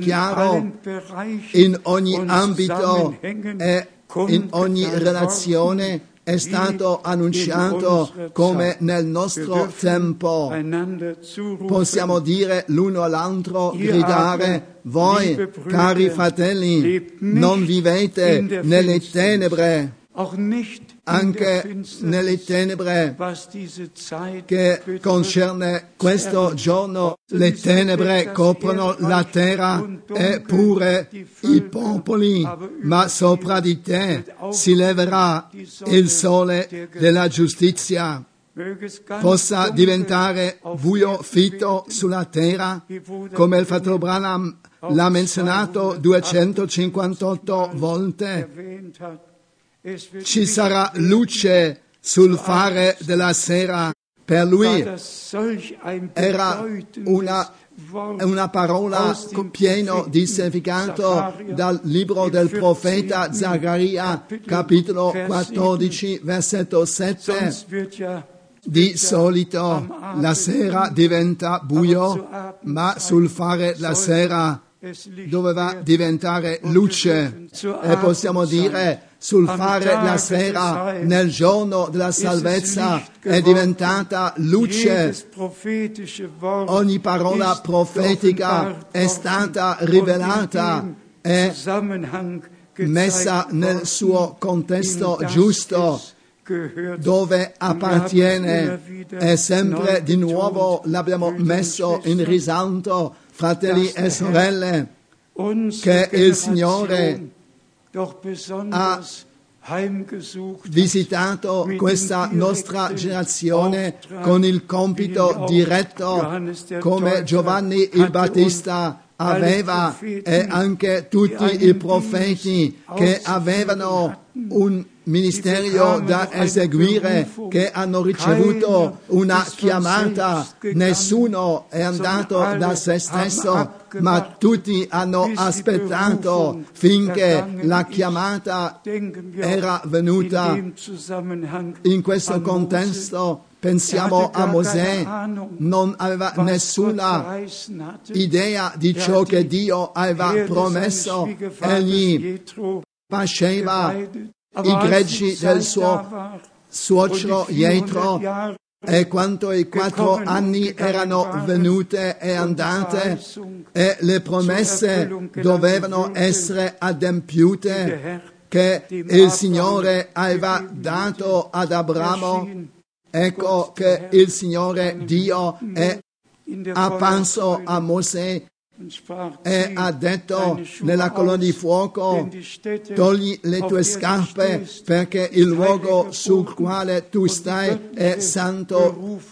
in ogni ambito e in ogni relazione. È stato annunciato come nel nostro tempo. Possiamo dire l'uno all'altro, gridare: voi, cari fratelli, non vivete nelle tenebre, anche nelle tenebre che concerne questo giorno. Le tenebre coprono la terra e pure i popoli, ma sopra di te si leverà il sole della giustizia. Possa diventare buio fitto sulla terra, come il fratello Branham l'ha menzionato 258 volte. Ci sarà luce sul fare della sera. Per lui era una parola piena di significato dal libro del profeta Zaccaria, capitolo 14, versetto 7. Di solito la sera diventa buio, ma sul fare la sera doveva diventare luce. E possiamo dire: sul fare la sera nel giorno della salvezza è diventata luce. Ogni parola profetica è stata rivelata e messa nel suo contesto giusto, dove appartiene, e sempre di nuovo l'abbiamo messo in risalto, fratelli e sorelle, che il Signore ha visitato questa nostra generazione con il compito diretto, come Giovanni il Battista aveva, e anche tutti i profeti che avevano un ministerio da eseguire, che hanno ricevuto una chiamata. Nessuno è andato da se stesso, ma tutti hanno aspettato finché la chiamata era venuta. In questo contesto pensiamo a Mosè, non aveva nessuna idea di ciò che Dio aveva promesso. Egli faceva i greggi del suo suocero Jetro, e quanto i 4 anni erano venute e andate e le promesse dovevano essere adempiute che il Signore aveva dato ad Abramo, ecco che il Signore Dio è apparso a Mosè e ha detto nella colonna di fuoco: togli le tue scarpe, perché il luogo sul quale tu stai è santo.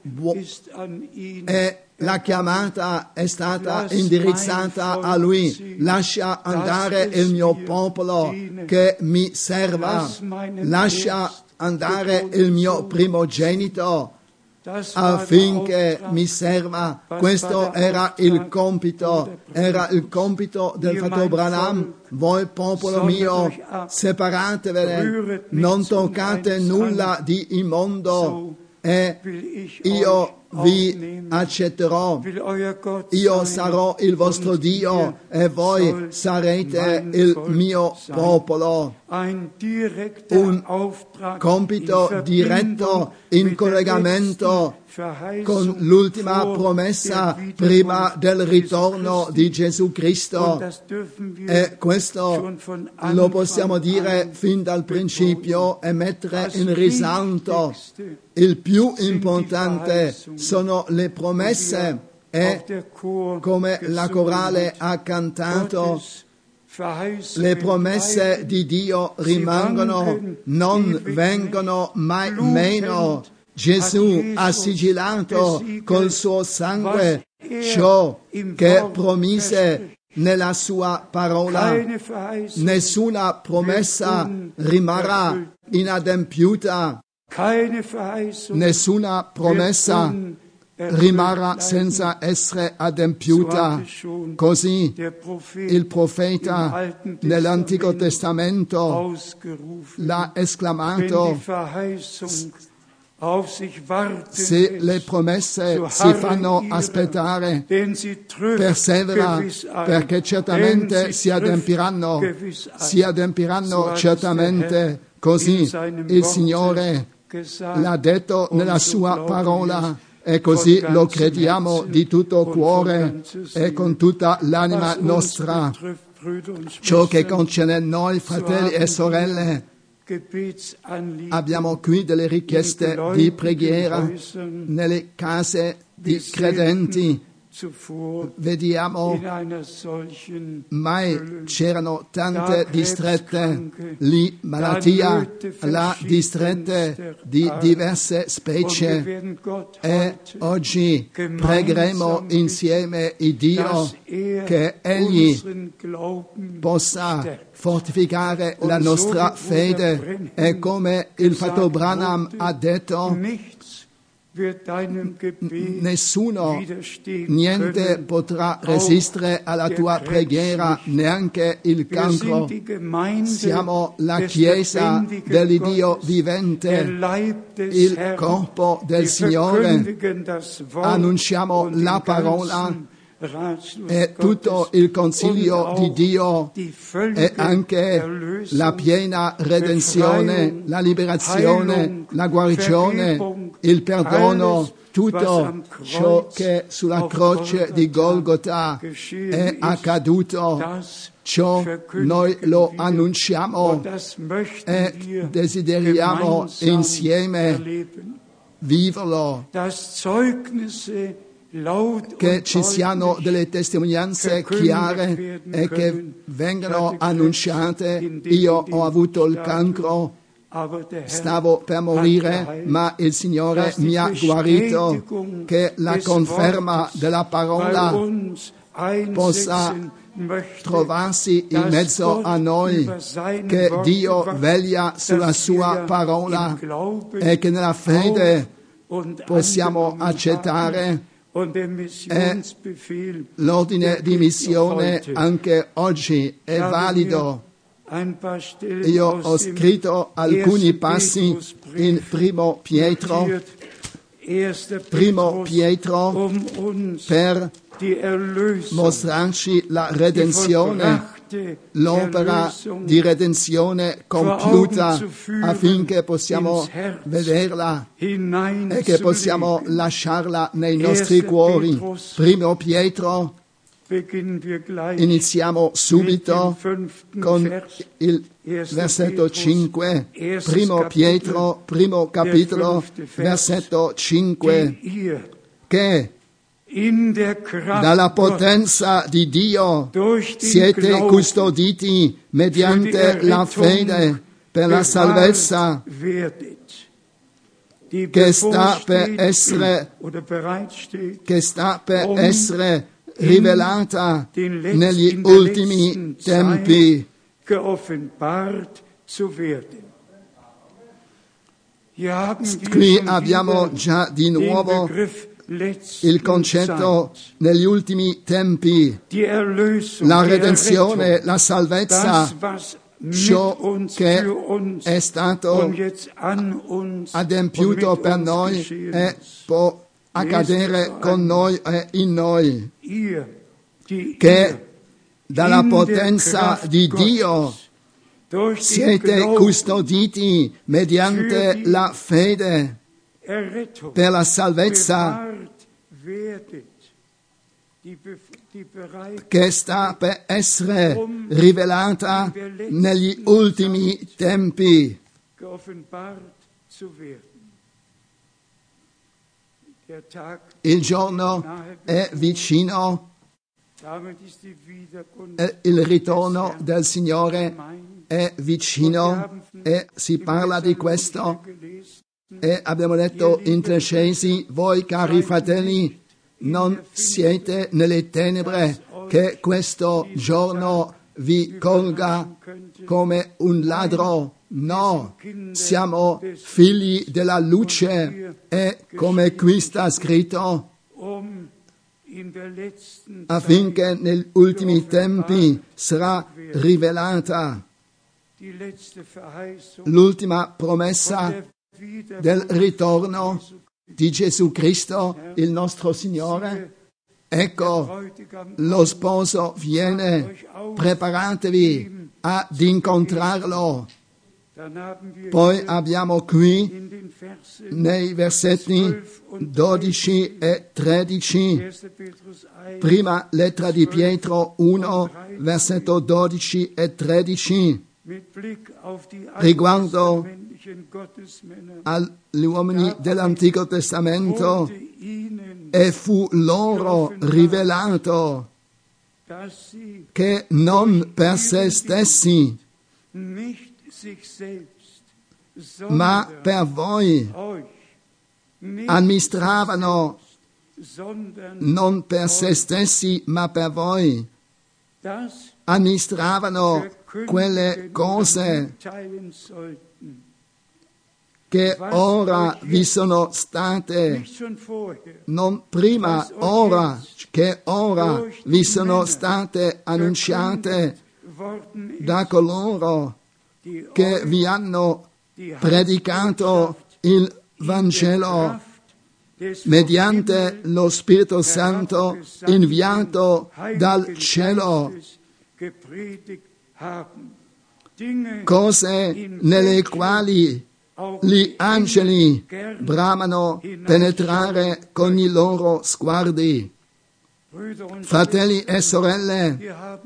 E la chiamata è stata indirizzata a lui: lascia andare il mio popolo che mi serva, lascia andare il mio primogenito affinché mi serva. Questo era il compito del fratello Branham. Voi, popolo mio, separatevene, non toccate nulla di immondo, e io vi accetterò. Io sarò il vostro Dio e voi sarete il mio popolo. Un compito diretto in collegamento con l'ultima promessa prima del ritorno di Gesù Cristo. E questo lo possiamo dire fin dal principio e mettere in risalto. Il più importante sono le promesse, e come la corale ha cantato, le promesse di Dio rimangono, non vengono mai meno. Gesù ha sigillato col suo sangue ciò che promise nella sua parola. Nessuna promessa rimarrà inadempiuta. Nessuna promessa rimarrà senza essere adempiuta. Così il profeta nell'Antico Testamento l'ha esclamato: se le promesse si fanno aspettare, persevera, perché certamente si adempiranno certamente. Così il Signore l'ha detto nella sua parola, e così lo crediamo di tutto cuore e con tutta l'anima nostra. Ciò che concerne noi, fratelli e sorelle, abbiamo qui delle richieste di preghiera nelle case di credenti. Vediamo, mai c'erano tante distrette lì, malattia, la distrette di diverse specie, e oggi pregheremo insieme il Dio che Egli possa fortificare la nostra fede, e come il fratello Branham ha detto, nessuno, niente potrà resistere alla tua preghiera, neanche il cancro. Siamo la Chiesa dell'Iddio vivente, il corpo del Signore. Annunciamo la parola e tutto il consiglio di Dio, e anche la piena redenzione, la liberazione, la guarigione, il perdono, tutto ciò che sulla croce di Golgota è accaduto. Ciò noi lo annunciamo e desideriamo insieme viverlo. Che ci siano delle testimonianze chiare e che vengano annunciate. Io ho avuto il cancro, stavo per morire, ma il Signore mi ha guarito. Che la conferma della parola possa trovarsi in mezzo a noi, che Dio veglia sulla sua parola e che nella fede possiamo accettare l'ordine di missione anche oggi è valido. Io ho scritto alcuni passi in Primo Pietro per mostrarci la redenzione, l'opera di redenzione compiuta, affinché possiamo vederla e che possiamo lasciarla nei nostri cuori. Primo Pietro, iniziamo subito con il versetto 5, Primo Pietro, primo capitolo, versetto 5, che dalla potenza di Dio siete custoditi mediante la fede per la salvezza che sta per essere rivelata negli ultimi tempi. Qui abbiamo già di nuovo il concetto negli ultimi tempi, la redenzione, la salvezza, ciò che è stato adempiuto per noi e può accadere con noi e in noi, che dalla potenza di Dio siete custoditi mediante la fede per la salvezza che sta per essere rivelata negli ultimi tempi. Il giorno è vicino, il ritorno del Signore è vicino e si parla di questo. E abbiamo letto in Trescesi, voi cari fratelli, non siete nelle tenebre, che questo giorno vi colga come un ladro. No, siamo figli della luce e come qui sta scritto, affinché negli ultimi tempi sarà rivelata l'ultima promessa del ritorno di Gesù Cristo, il nostro Signore. Ecco, lo sposo viene, preparatevi ad incontrarlo. Poi abbiamo qui nei versetti 12 e 13, prima lettera di Pietro 1, versetto 12 e 13, riguardo agli uomini dell'Antico Testamento, e fu loro rivelato che non per se stessi, ma per voi amministravano, non per se stessi, ma per voi amministravano quelle cose che ora vi sono state, non prima, ora, che ora vi sono state annunciate da coloro che vi hanno predicato il Vangelo mediante lo Spirito Santo inviato dal cielo, cose nelle quali gli angeli bramano penetrare con i loro sguardi. Fratelli e sorelle,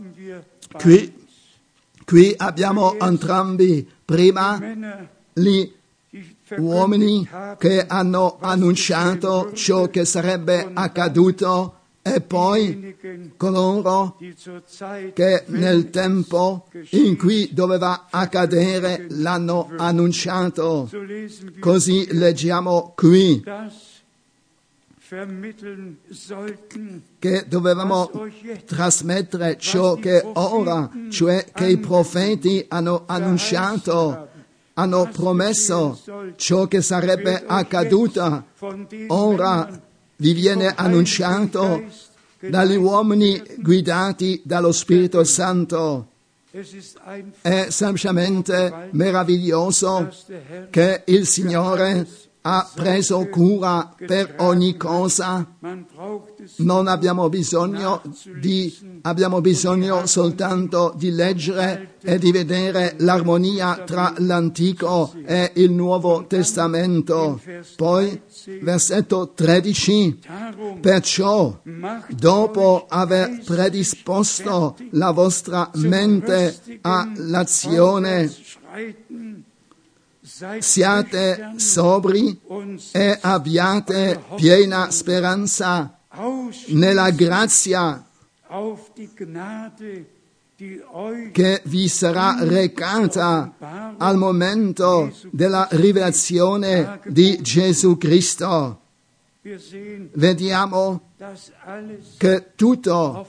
qui abbiamo entrambi, prima gli uomini che hanno annunciato ciò che sarebbe accaduto e poi coloro che nel tempo in cui doveva accadere l'hanno annunciato. Così leggiamo qui che dovevamo trasmettere ciò che ora, cioè che i profeti hanno annunciato, hanno promesso ciò che sarebbe accaduto. Ora vi viene annunciato dagli uomini guidati dallo Spirito Santo. È semplicemente meraviglioso che il Signore ha preso cura per ogni cosa. Non abbiamo bisogno soltanto di leggere e di vedere l'armonia tra l'Antico e il Nuovo Testamento. Poi, versetto 13, perciò, dopo aver predisposto la vostra mente all'azione, siate sobri e abbiate piena speranza nella grazia che vi sarà recata al momento della rivelazione di Gesù Cristo. Vediamo che tutto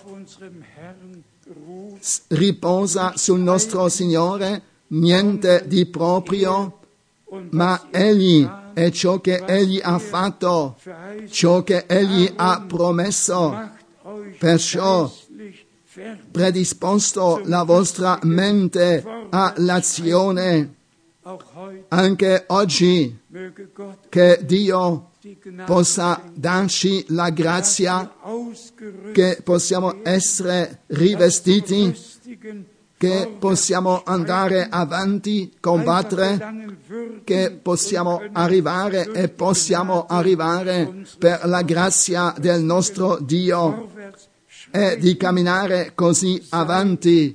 riposa sul nostro Signore, niente di proprio, ma Egli è ciò che Egli ha fatto, ciò che Egli ha promesso. Perciò predisposto la vostra mente all'azione. Anche oggi che Dio possa darci la grazia che possiamo essere rivestiti, che possiamo andare avanti, combattere, che possiamo arrivare e possiamo arrivare per la grazia del nostro Dio e di camminare così avanti.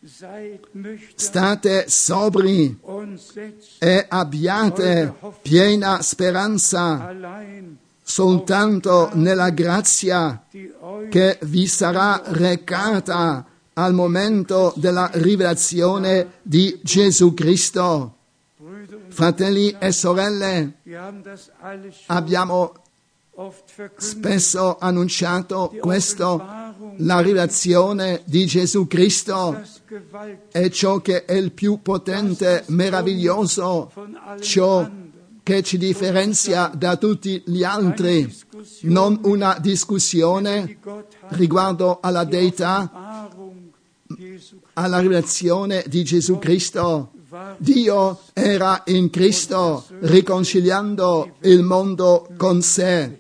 State sobri e abbiate piena speranza soltanto nella grazia che vi sarà recata al momento della rivelazione di Gesù Cristo. Fratelli e sorelle, abbiamo spesso annunciato questo, la rivelazione di Gesù Cristo è ciò che è il più potente, meraviglioso, ciò che ci differenzia da tutti gli altri, non una discussione riguardo alla deità, alla rivelazione di Gesù Cristo. Dio era in Cristo riconciliando il mondo con sé.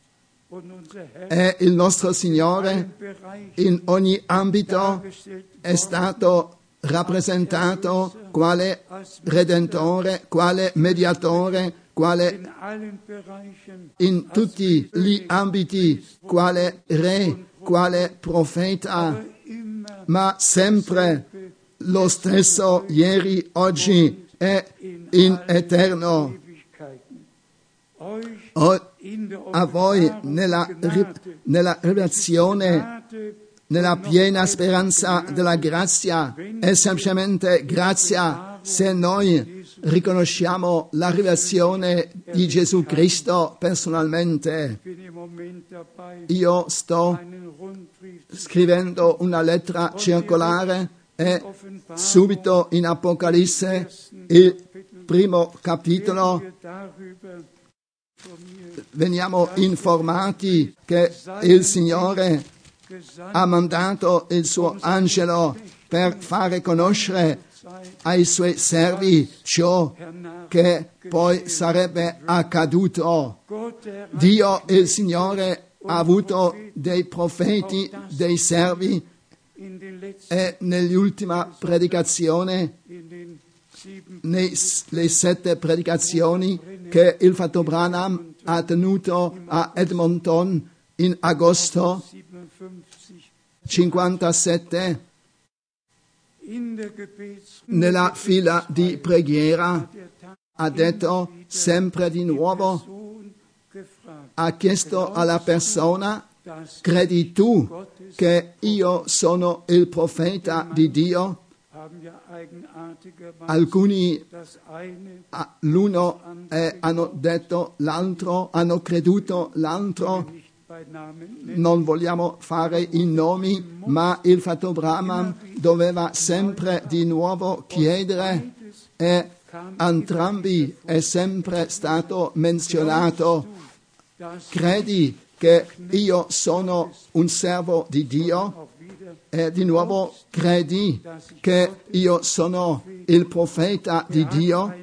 E il nostro Signore in ogni ambito è stato rappresentato quale Redentore, quale Mediatore, quale in tutti gli ambiti, quale Re, quale Profeta, ma sempre lo stesso ieri, oggi e in eterno. A voi nella rivelazione, nella piena speranza della grazia, è semplicemente grazia se noi riconosciamo la rivelazione di Gesù Cristo personalmente. Io sto scrivendo una lettera circolare e subito in Apocalisse, il primo capitolo, veniamo informati che il Signore ha mandato il suo angelo per fare conoscere ai suoi servi ciò che poi sarebbe accaduto. Dio, il Signore, ha avuto dei profeti, dei servi, e nell'ultima predicazione, nelle 7 predicazioni che il fratello Branham ha tenuto a Edmonton in agosto 57, nella fila di preghiera ha detto sempre di nuovo, ha chiesto alla persona: credi tu che io sono il profeta di Dio? Alcuni, l'uno hanno detto l'altro, hanno creduto l'altro. Non vogliamo fare i nomi, ma il fratello Branham doveva sempre di nuovo chiedere e entrambi è sempre stato menzionato. Credi che io sono un servo di Dio? E di nuovo credi che io sono il profeta di Dio?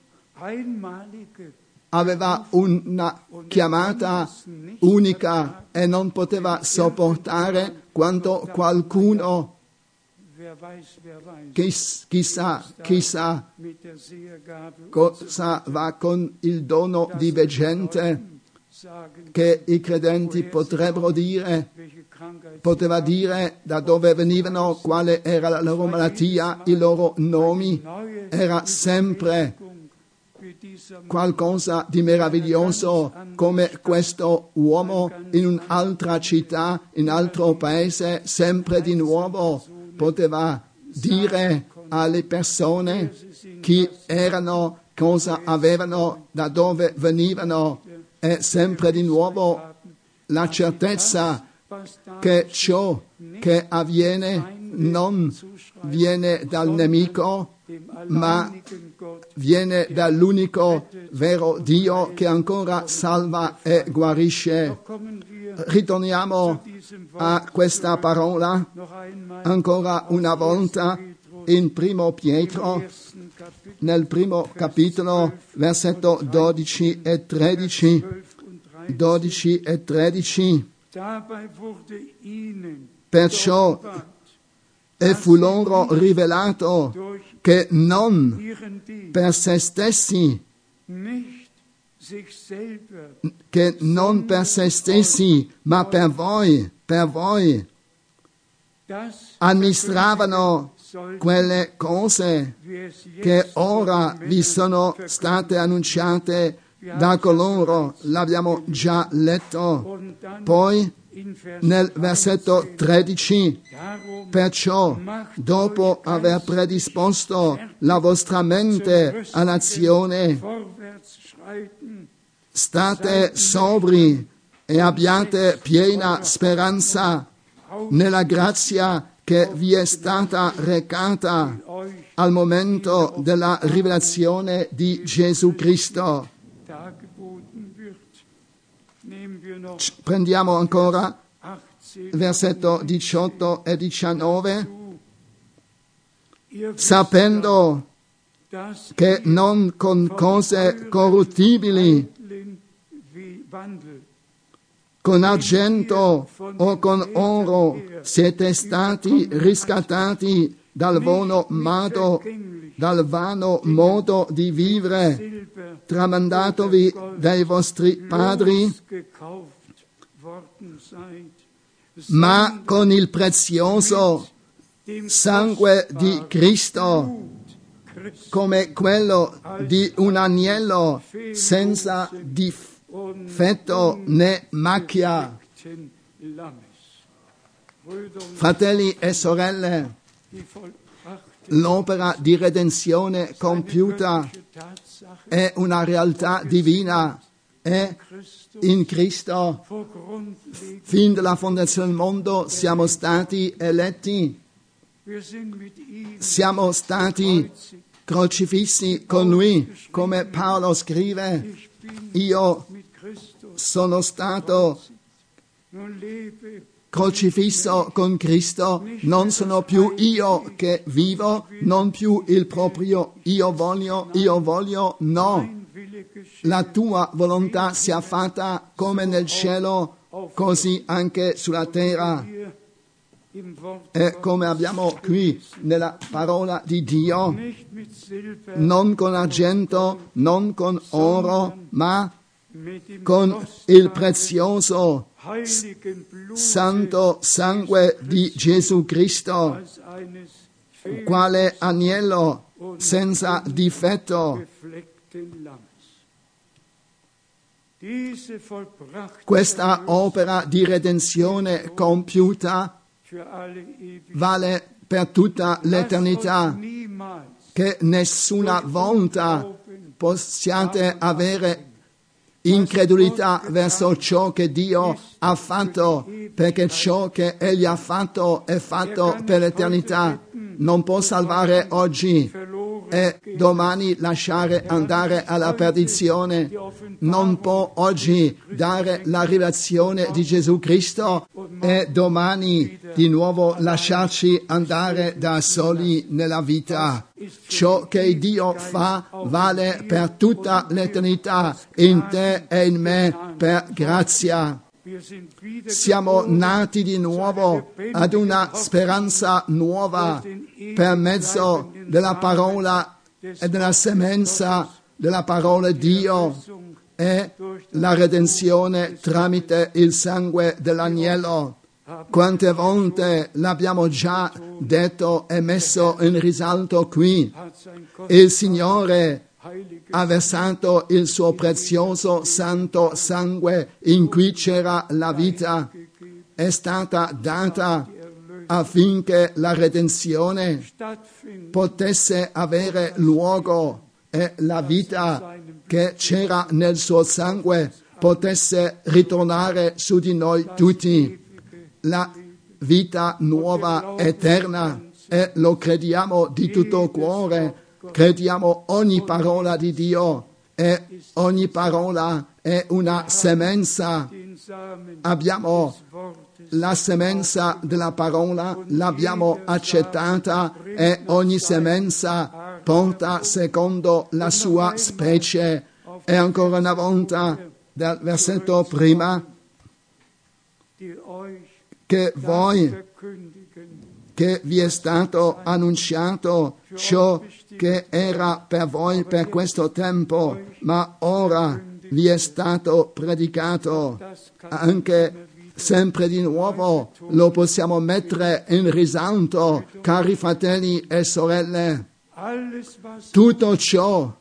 Aveva una chiamata unica e non poteva sopportare quando qualcuno, chissà cosa va con il dono di veggente, che i credenti poteva dire da dove venivano, quale era la loro malattia, i loro nomi. Era sempre qualcosa di meraviglioso, come questo uomo in un'altra città, in un altro paese, sempre di nuovo poteva dire alle persone chi erano, cosa avevano, da dove venivano, e sempre di nuovo la certezza che ciò che avviene non viene dal nemico, ma viene dall'unico vero Dio che ancora salva e guarisce. Ritorniamo a questa parola ancora una volta in Primo Pietro, nel primo capitolo, versetto 12 e 13. 12 e 13. Perciò fu loro rivelato che non per se stessi, ma per voi amministravano quelle cose che ora vi sono state annunciate da coloro, l'abbiamo già letto. Poi nel versetto 13, perciò dopo aver predisposto la vostra mente all'azione, state sobri e abbiate piena speranza nella grazia che vi è stata recata al momento della rivelazione di Gesù Cristo. Prendiamo ancora versetto 18 e 19. Sapendo che non con cose corruttibili, con argento o con oro, siete stati riscattati dal vano modo di vivere, tramandatovi dai vostri padri, ma con il prezioso sangue di Cristo, come quello di un agnello senza difetto né macchia. Fratelli e sorelle, l'opera di redenzione compiuta è una realtà divina e in Cristo, fin dalla fondazione del mondo, siamo stati eletti, siamo stati crocifissi con Lui, come Paolo scrive, io sono stato crocifisso con Cristo, non sono più io che vivo, non più il proprio io voglio, no. La tua volontà sia fatta come nel cielo, così anche sulla terra. E come abbiamo qui nella parola di Dio, non con argento, non con oro, ma con il prezioso santo sangue di Gesù Cristo, quale agnello senza difetto. Questa opera di redenzione compiuta vale per tutta l'eternità, che nessuna volta possiate avere incredulità verso ciò che Dio ha fatto, perché ciò che Egli ha fatto è fatto per l'eternità. Non può salvare oggi e domani lasciare andare alla perdizione. Non può oggi dare la rivelazione di Gesù Cristo e domani di nuovo lasciarci andare da soli nella vita. Ciò che Dio fa vale per tutta l'eternità, in te e in me, per grazia. Siamo nati di nuovo ad una speranza nuova per mezzo della parola e della semenza della parola di Dio e la redenzione tramite il sangue dell'agnello. Quante volte l'abbiamo già detto e messo in risalto qui. Il Signore ha versato il suo prezioso santo sangue in cui c'era la vita. È stata data affinché la redenzione potesse avere luogo e la vita che c'era nel suo sangue potesse ritornare su di noi tutti. La vita nuova eterna, e lo crediamo di tutto cuore. Crediamo ogni parola di Dio e ogni parola è una semenza. Abbiamo la semenza della parola, l'abbiamo accettata e ogni semenza porta secondo la sua specie. E ancora una volta dal versetto prima, che voi, che vi è stato annunciato ciò che era per voi per questo tempo, ma ora vi è stato predicato. Anche sempre di nuovo lo possiamo mettere in risalto, cari fratelli e sorelle. Tutto ciò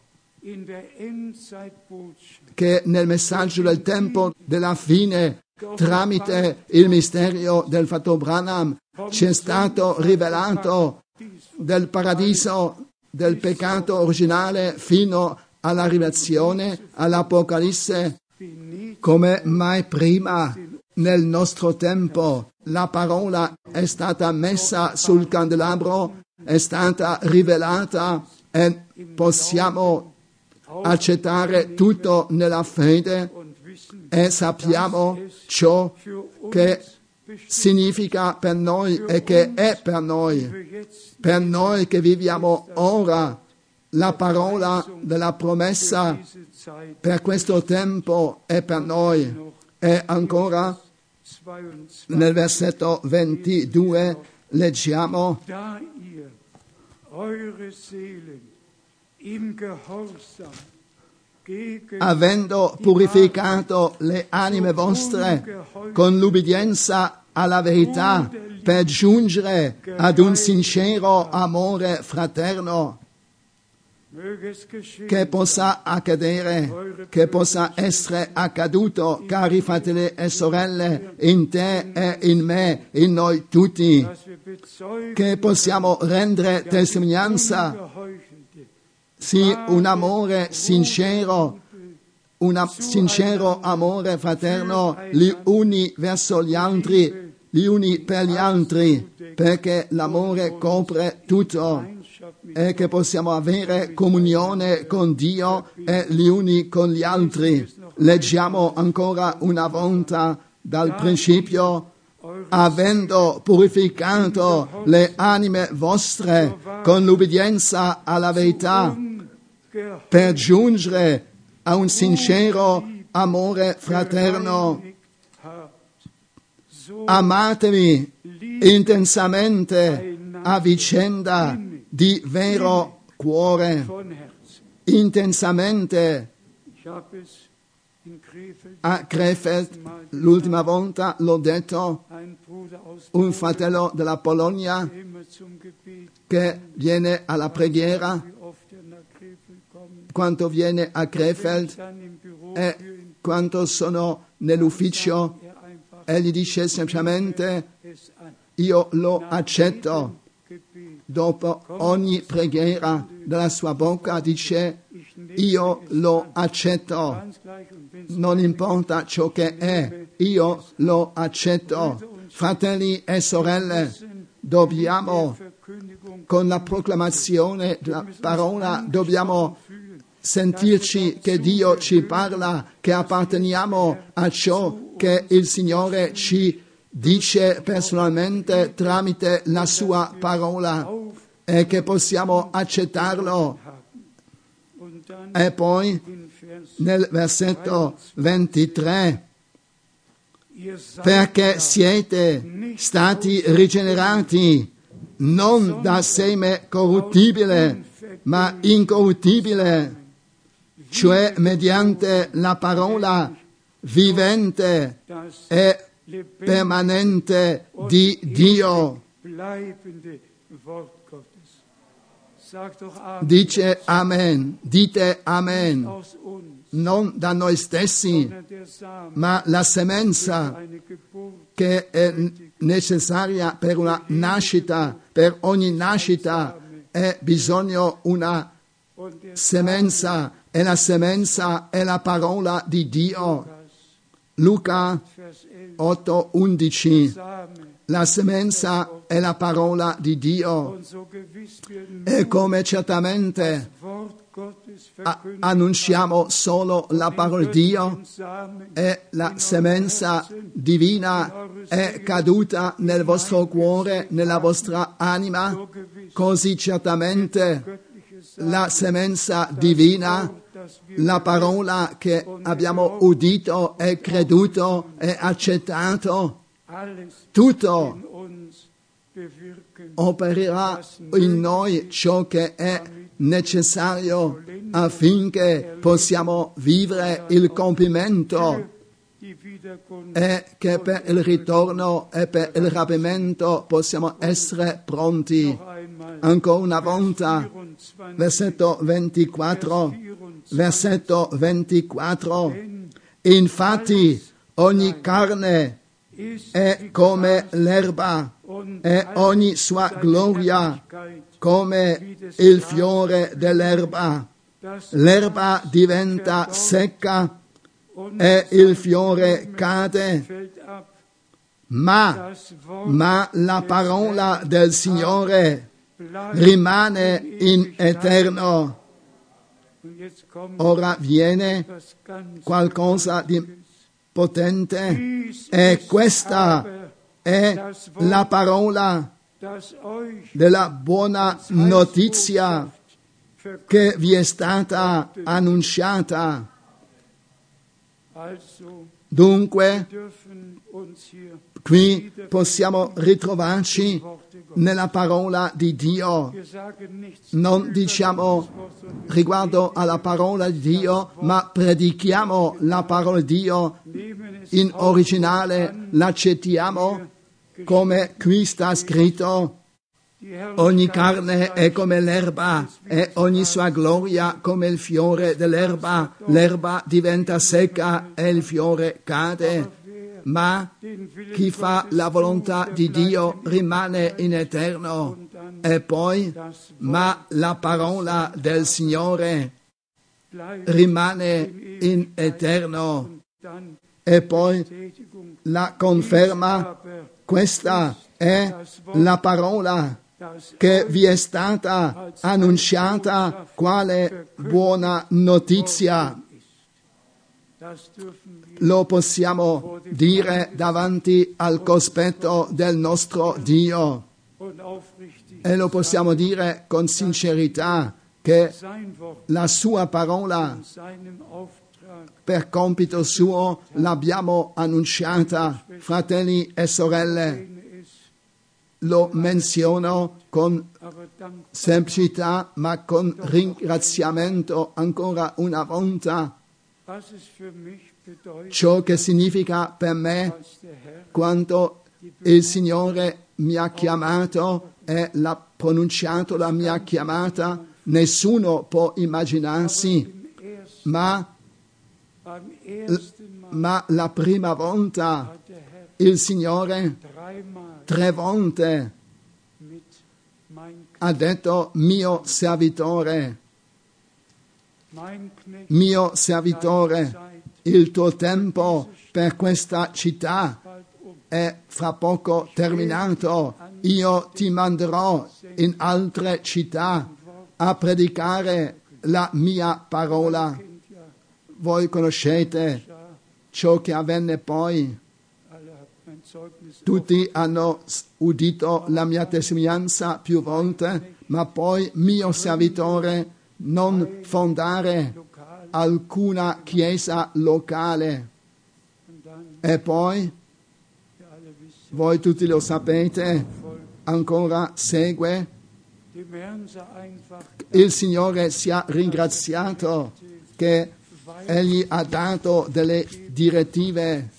che nel messaggio del tempo della fine, tramite il mistero del fratello Branham, ci è stato rivelato del paradiso, del peccato originale fino alla rivelazione, all'Apocalisse, come mai prima nel nostro tempo. La parola è stata messa sul candelabro, è stata rivelata e possiamo accettare tutto nella fede e sappiamo ciò che significa per noi e che è per noi che viviamo ora. La parola della promessa per questo tempo è per noi. E ancora nel versetto 22 leggiamo: avendo purificato le anime vostre con l'ubbidienza alla verità per giungere ad un sincero amore fraterno. Che possa accadere, che possa essere accaduto, cari fratelli e sorelle, in te e in me, in noi tutti, che possiamo rendere testimonianza, sì, un amore sincero, un sincero amore fraterno, gli uni verso gli altri, gli uni per gli altri, perché l'amore copre tutto, e che possiamo avere comunione con Dio e gli uni con gli altri. Leggiamo ancora una volta dal principio: avendo purificato le anime vostre con l'ubbidienza alla verità per giungere a un sincero amore fraterno. Amatevi intensamente a vicenda di vero cuore, intensamente. A Krefeld l'ultima volta l'ho detto, un fratello della Polonia che viene alla preghiera, quando viene a Krefeld e quando sono nell'ufficio, egli dice semplicemente: io lo accetto. dopo ogni preghiera dalla sua bocca dice: io lo accetto, non importa ciò che è, io lo accetto. Fratelli e sorelle, dobbiamo, con la proclamazione della parola, dobbiamo sentirci che Dio ci parla, che apparteniamo a ciò che il Signore ci dice personalmente tramite la sua parola e che possiamo accettarlo. E poi nel versetto 23, perché siete stati rigenerati non da seme corruttibile, ma incorruttibile, cioè mediante la parola vivente e permanente di Dio. Dice Amen, dite Amen, non da noi stessi, ma la semenza che è necessaria per una nascita, per ogni nascita è bisogno una semenza, e la semenza è la parola di Dio. Luca 8:11, la semenza è la parola di Dio, e come certamente annunciamo solo la parola di Dio e la semenza divina è caduta nel vostro cuore, nella vostra anima, così certamente la semenza divina, la parola che abbiamo udito e creduto e accettato, tutto opererà in noi ciò che è necessario affinché possiamo vivere il compimento e che per il ritorno e per il rapimento possiamo essere pronti. Ancora una volta, versetto 24, infatti ogni carne è come l'erba e ogni sua gloria come il fiore dell'erba. L'erba diventa secca e il fiore cade, ma la parola del Signore rimane in eterno. Ora viene qualcosa di potente, e questa è la parola della buona notizia che vi è stata annunciata. Dunque, qui possiamo ritrovarci nella parola di Dio. Non diciamo riguardo alla parola di Dio, ma predichiamo la parola di Dio in originale, l'accettiamo come qui sta scritto: ogni carne è come l'erba e ogni sua gloria come il fiore dell'erba. L'erba diventa secca e il fiore cade, ma chi fa la volontà di Dio rimane in eterno. E poi, ma la parola del Signore rimane in eterno. E poi la conferma: questa è la parola che vi è stata annunciata quale buona notizia. Lo possiamo dire davanti al cospetto del nostro Dio, e lo possiamo dire con sincerità che la sua parola per compito suo l'abbiamo annunciata. Fratelli e sorelle, lo menziono con semplicità ma con ringraziamento ancora una volta. Ciò che significa per me quando il Signore mi ha chiamato e l'ha pronunciato la mia chiamata, nessuno può immaginarsi, ma la prima volta il Signore 3 volte ha detto mio servitore, il tuo tempo per questa città è fra poco terminato. Io ti manderò in altre città a predicare la mia parola. Voi conoscete ciò che avvenne poi. Tutti hanno udito la mia testimonianza più volte, ma poi mio servitore non fondare alcuna chiesa locale. E poi, voi tutti lo sapete, ancora segue. Il Signore sia ringraziato che Egli ha dato delle direttive.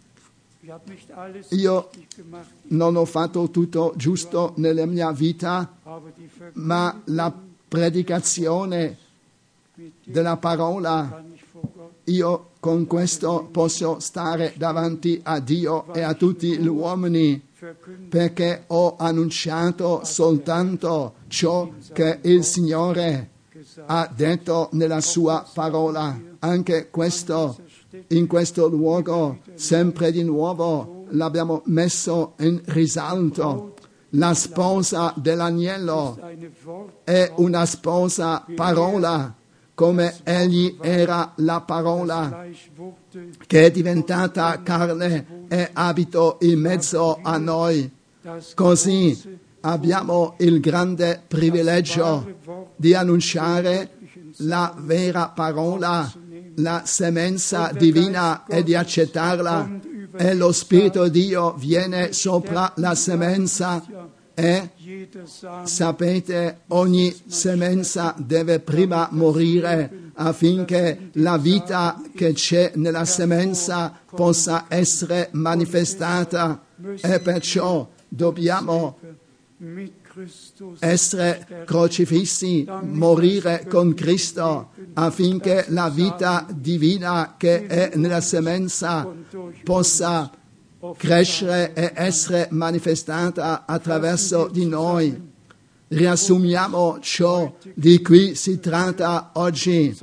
Io non ho fatto tutto giusto nella mia vita, ma la predicazione della parola, io con questo posso stare davanti a Dio e a tutti gli uomini, perché ho annunciato soltanto ciò che il Signore ha detto nella sua parola. Anche questo, in questo luogo, sempre di nuovo l'abbiamo messo in risalto. La sposa dell'agnello è una sposa parola, come egli era la parola, che è diventata carne e abito in mezzo a noi. Così abbiamo il grande privilegio di annunciare la vera parola, la semenza divina, e di accettarla, e lo Spirito di Dio viene sopra la semenza. E sapete, ogni semenza deve prima morire affinché la vita che c'è nella semenza possa essere manifestata, e perciò dobbiamo essere crocifissi, morire con Cristo, affinché la vita divina che è nella semenza possa crescere e essere manifestata attraverso di noi. Riassumiamo ciò di cui si tratta oggi,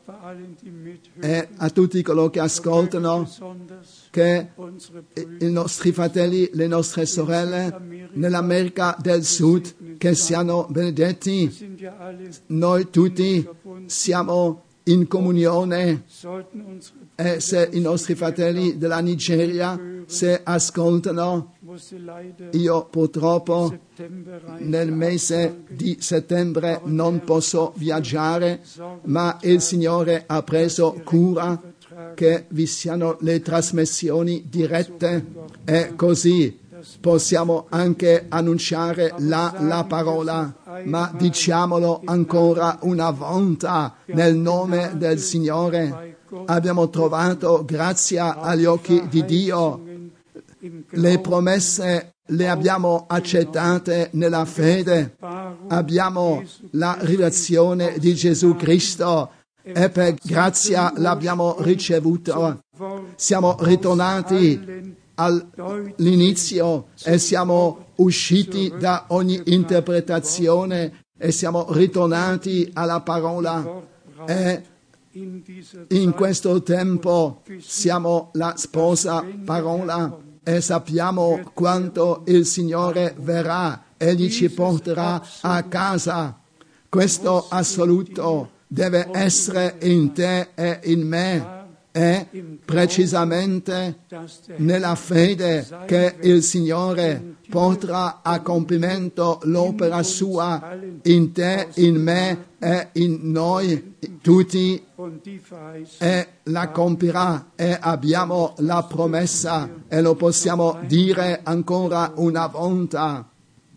e a tutti coloro che ascoltano, che i nostri fratelli, le nostre sorelle nell'America del Sud, che siano benedetti. Noi tutti siamo in comunione, e se i nostri fratelli della Nigeria, se ascoltano, io purtroppo nel mese di settembre non posso viaggiare, ma il Signore ha preso cura che vi siano le trasmissioni dirette, e così possiamo anche annunciare la parola. Ma diciamolo ancora una volta nel nome del Signore. Abbiamo trovato grazia agli occhi di Dio. Le promesse le abbiamo accettate nella fede. Abbiamo la rivelazione di Gesù Cristo e per grazia l'abbiamo ricevuta. Siamo ritornati all'inizio e siamo usciti da ogni interpretazione e siamo ritornati alla parola, e in questo tempo siamo la sposa parola, e sappiamo quanto il Signore verrà, egli ci porterà a casa. Questo assoluto deve essere in te e in me, è precisamente nella fede che il Signore porterà a compimento l'opera sua in te, in me e in noi tutti, e la compirà, e abbiamo la promessa, e lo possiamo dire ancora una volta.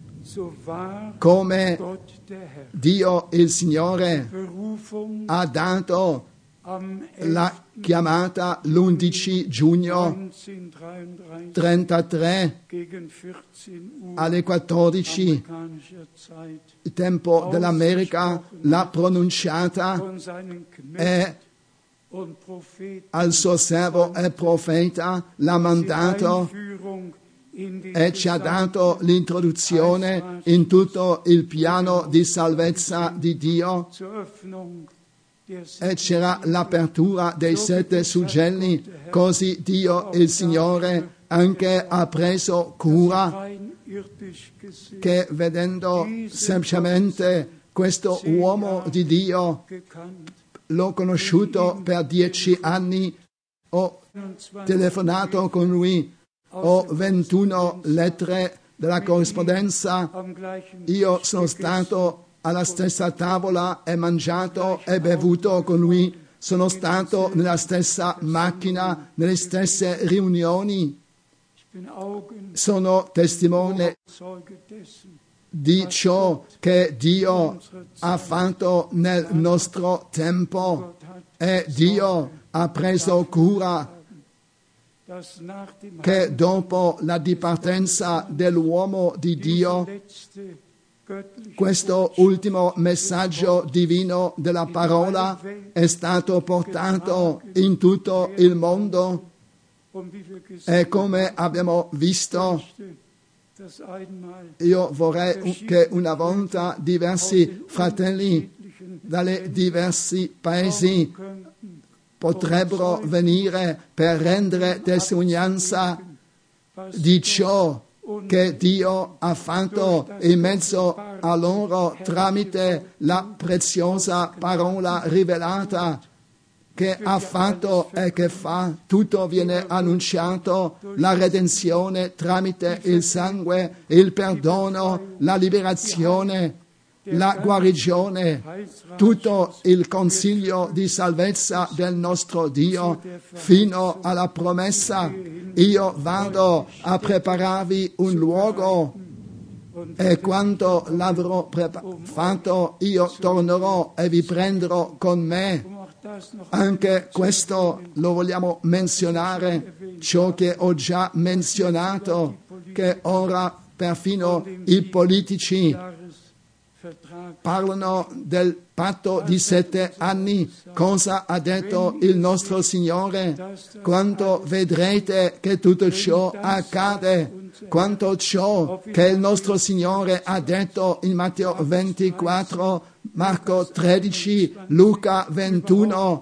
Come Dio il Signore ha dato la chiamata l'11 giugno 1933 alle 14, il tempo dell'America, l'ha pronunciata, e al suo servo e profeta l'ha mandato e ci ha dato l'introduzione in tutto il piano di salvezza di Dio. E c'era l'apertura dei 7 suggelli, così Dio, il Signore, anche ha preso cura che, vedendo semplicemente questo uomo di Dio, l'ho conosciuto per 10 anni, ho telefonato con lui, ho 21 lettere della corrispondenza, io sono stato alla stessa tavola e mangiato e bevuto con lui, sono stato nella stessa macchina, nelle stesse riunioni, sono testimone di ciò che Dio ha fatto nel nostro tempo, e Dio ha preso cura che dopo la dipartenza dell'uomo di Dio, questo ultimo messaggio divino della parola è stato portato in tutto il mondo, e come abbiamo visto, io vorrei che una volta diversi fratelli dalle diversi paesi potrebbero venire per rendere testimonianza di ciò che Dio ha fatto in mezzo a loro tramite la preziosa parola rivelata che ha fatto e che fa. Tutto viene annunciato, la redenzione tramite il sangue, il perdono, la liberazione, la guarigione, tutto il consiglio di salvezza del nostro Dio fino alla promessa: io vado a prepararvi un luogo e quando l'avrò fatto io tornerò e vi prenderò con me. Anche questo lo vogliamo menzionare, ciò che ho già menzionato, che ora perfino i politici parlano del patto di 7 anni. Cosa ha detto il nostro Signore? Quando vedrete che tutto ciò accade, quanto ciò che il nostro Signore ha detto in Matteo 24, Marco 13, Luca 21,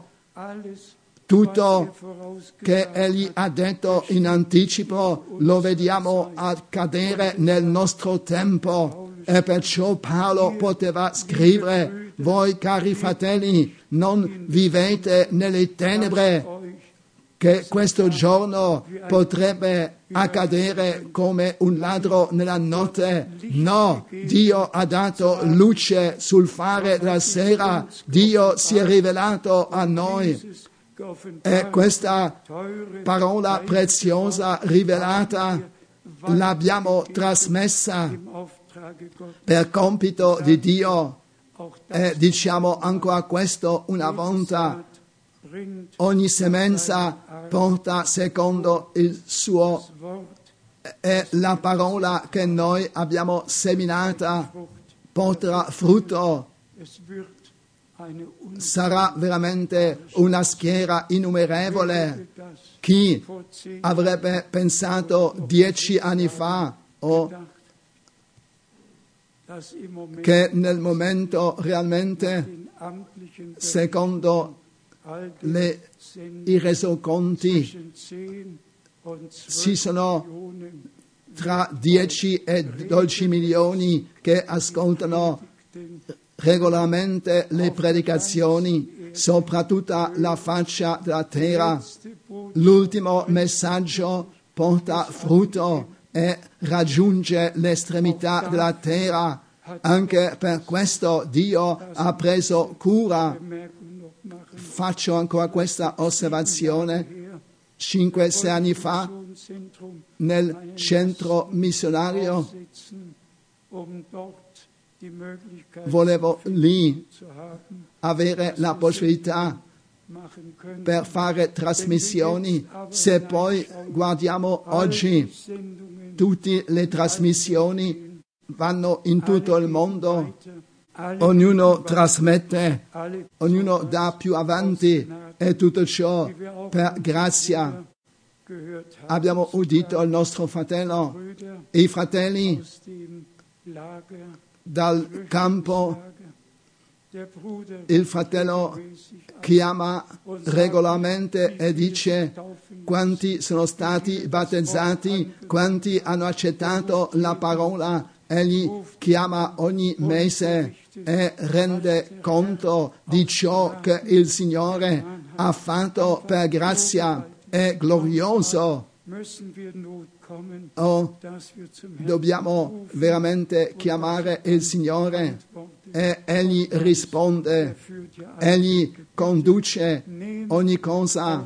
tutto che Egli ha detto in anticipo lo vediamo accadere nel nostro tempo, e perciò Paolo poteva scrivere: voi cari fratelli, non vivete nelle tenebre, che questo giorno potrebbe accadere come un ladro nella notte. No, Dio ha dato luce sul fare della sera, Dio si è rivelato a noi. E questa parola preziosa rivelata l'abbiamo trasmessa per compito di Dio, e diciamo ancora questo una volta: ogni semenza porta secondo il suo, e la parola che noi abbiamo seminata porterà frutto. Sarà veramente una schiera innumerevole. Chi avrebbe pensato 10 anni fa che nel momento realmente, secondo i resoconti, ci sono tra 10 e 12 milioni che ascoltano regolarmente le predicazioni sopra tutta la faccia della terra. L'ultimo messaggio porta frutto e raggiunge l'estremità della terra. Anche per questo Dio ha preso cura. Faccio ancora questa osservazione: 5-6 anni fa nel centro missionario volevo lì avere la possibilità per fare trasmissioni. Se poi guardiamo oggi, tutte le trasmissioni vanno in tutto il mondo, ognuno trasmette, ognuno dà più avanti, e tutto ciò per grazia. abbiamo udito il nostro fratello, i fratelli dal campo. Il fratello chiama regolarmente e dice quanti sono stati battezzati, quanti hanno accettato la parola. Egli chiama ogni mese e rende conto di ciò che il Signore ha fatto per grazia. È glorioso. Dobbiamo veramente chiamare il Signore e Egli risponde, Egli conduce ogni cosa.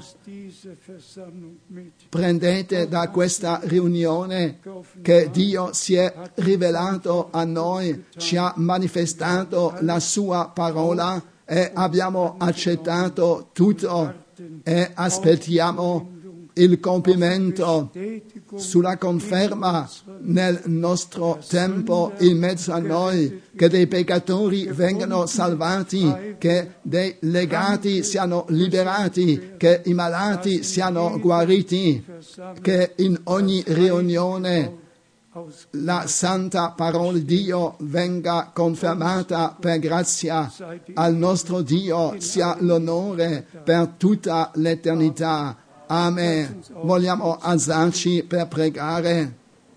Prendete da questa riunione che Dio si è rivelato a noi, ci ha manifestato la sua parola e abbiamo accettato tutto e aspettiamo il compimento sulla conferma nel nostro tempo in mezzo a noi, che dei peccatori vengano salvati, che dei legati siano liberati, che i malati siano guariti, che in ogni riunione la santa parola di Dio venga confermata per grazia. Al nostro Dio sia l'onore per tutta l'eternità. Amen. Vogliamo alzarci per pregare.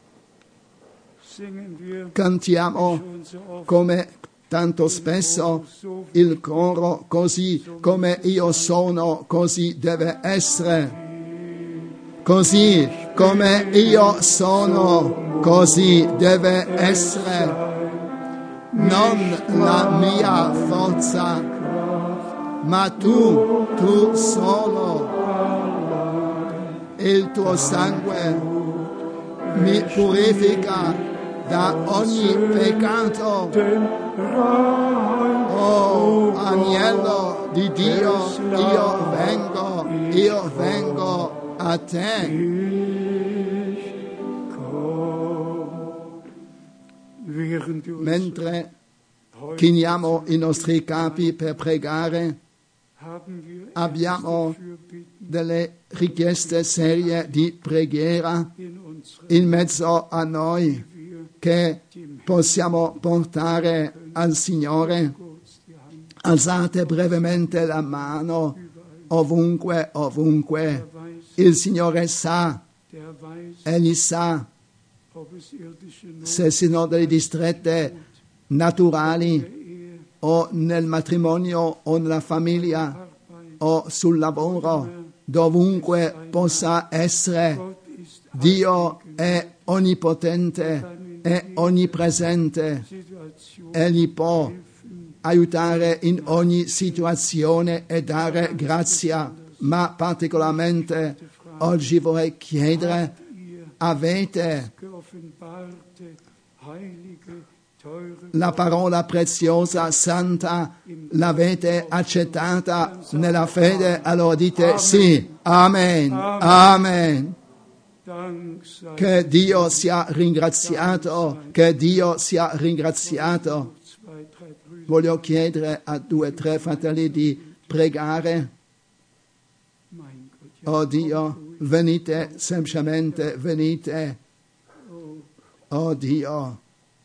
Cantiamo come tanto spesso il coro, così come io sono, così deve essere. Così come io sono, così deve essere. Non la mia forza, ma tu solo. Il tuo sangue mi purifica da ogni peccato. Oh, agnello di Dio, io vengo a te. Mentre chiniamo i nostri capi per pregare, abbiamo delle richieste serie di preghiera in mezzo a noi che possiamo portare al Signore. Alzate brevemente la mano ovunque. Il Signore sa, Egli sa se sono delle distrette naturali o nel matrimonio o nella famiglia o sul lavoro, dovunque possa essere. Dio è onnipotente, è onnipresente. Egli può aiutare in ogni situazione e dare grazia, ma particolarmente oggi vorrei chiedere, avete la parola preziosa, santa, l'avete accettata nella fede? Allora dite sì, amen, amen. Che Dio sia ringraziato, che Dio sia ringraziato. Voglio chiedere a 2 o 3 fratelli di pregare. Oh Dio, venite, semplicemente venite. Oh Dio.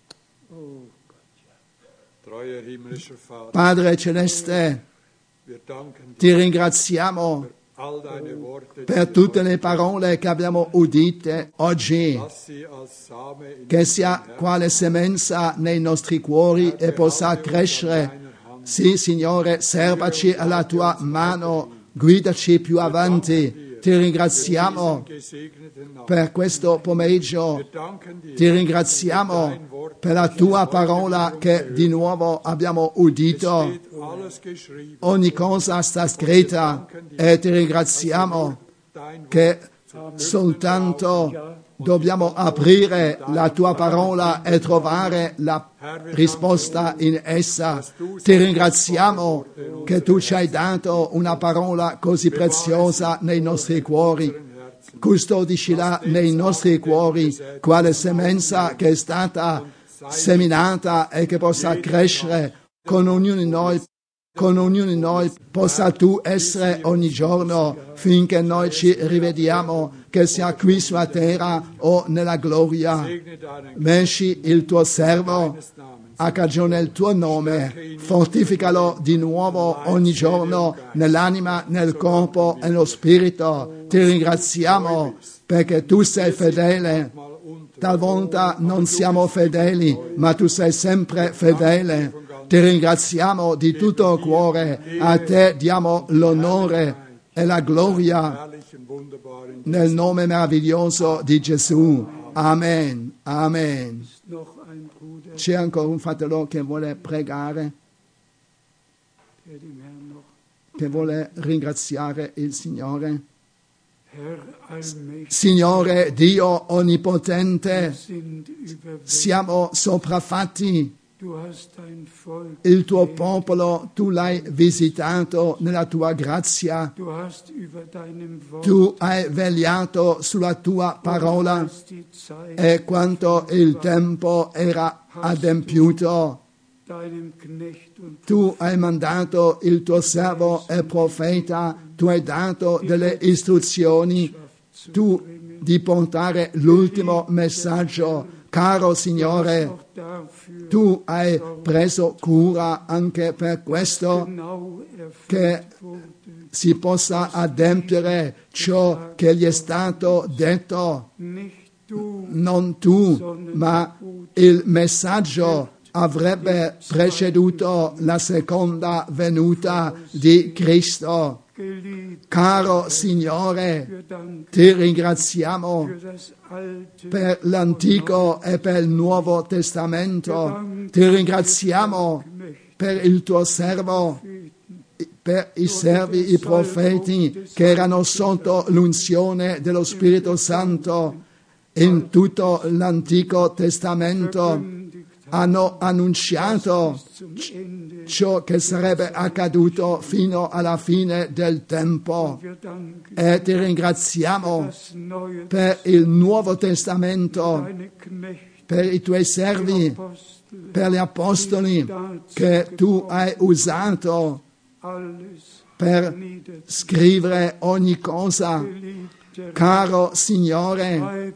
Padre Celeste, ti ringraziamo per tutte le parole che abbiamo udite oggi, che sia quale semenza nei nostri cuori e possa crescere. Sì, Signore, servaci alla tua mano, guidaci più avanti. Ti ringraziamo per questo pomeriggio, ti ringraziamo per la tua parola che di nuovo abbiamo udito. Ogni cosa sta scritta e ti ringraziamo che soltanto dobbiamo aprire la tua parola e trovare la risposta in essa. Ti ringraziamo che tu ci hai dato una parola così preziosa nei nostri cuori. Custodiscila nei nostri cuori, quale semenza che è stata seminata e che possa crescere con ognuno di noi con ognuno di noi possa tu essere ogni giorno finché noi ci rivediamo, che sia qui sulla terra o nella gloria. Benci il tuo servo a cagione del tuo nome, fortificalo di nuovo ogni giorno nell'anima, nel corpo e nello spirito. Ti ringraziamo perché tu sei fedele. Talvolta non siamo fedeli, ma tu sei sempre fedele. Ti ringraziamo di tutto cuore, a te diamo l'onore e la gloria nel nome meraviglioso di Gesù. Amen, amen. C'è ancora un fratello che vuole pregare, che vuole ringraziare il Signore. Signore Dio Onnipotente, siamo sopraffatti. Il tuo popolo tu l'hai visitato nella tua grazia, tu hai vegliato sulla tua parola e quanto il tempo era adempiuto, tu hai mandato il tuo servo e profeta, tu hai dato delle istruzioni, tu di portare l'ultimo messaggio. Caro Signore, tu hai preso cura anche per questo, che si possa adempiere ciò che gli è stato detto. Non tu, ma il messaggio avrebbe preceduto la seconda venuta di Cristo. Caro Signore, ti ringraziamo per l'Antico e per il Nuovo Testamento. Ti ringraziamo per il tuo servo, per i servi, i profeti che erano sotto l'unzione dello Spirito Santo in tutto l'Antico Testamento. Hanno annunciato ciò che sarebbe accaduto fino alla fine del tempo. E ti ringraziamo per il Nuovo Testamento, per i tuoi servi, per gli apostoli che tu hai usato per scrivere ogni cosa. Caro Signore,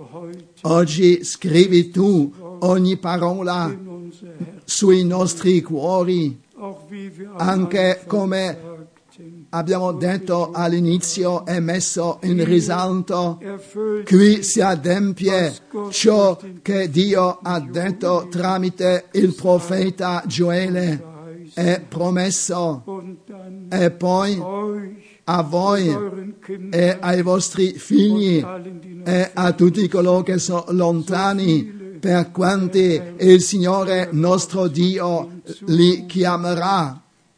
oggi scrivi tu ogni parola sui nostri cuori, anche come abbiamo detto all'inizio e messo in risalto. Qui si adempie ciò che Dio ha detto tramite il profeta Gioele, è promesso, e poi a voi e ai vostri figli e a tutti coloro che sono lontani, per quanti il Signore nostro Dio li chiamerà.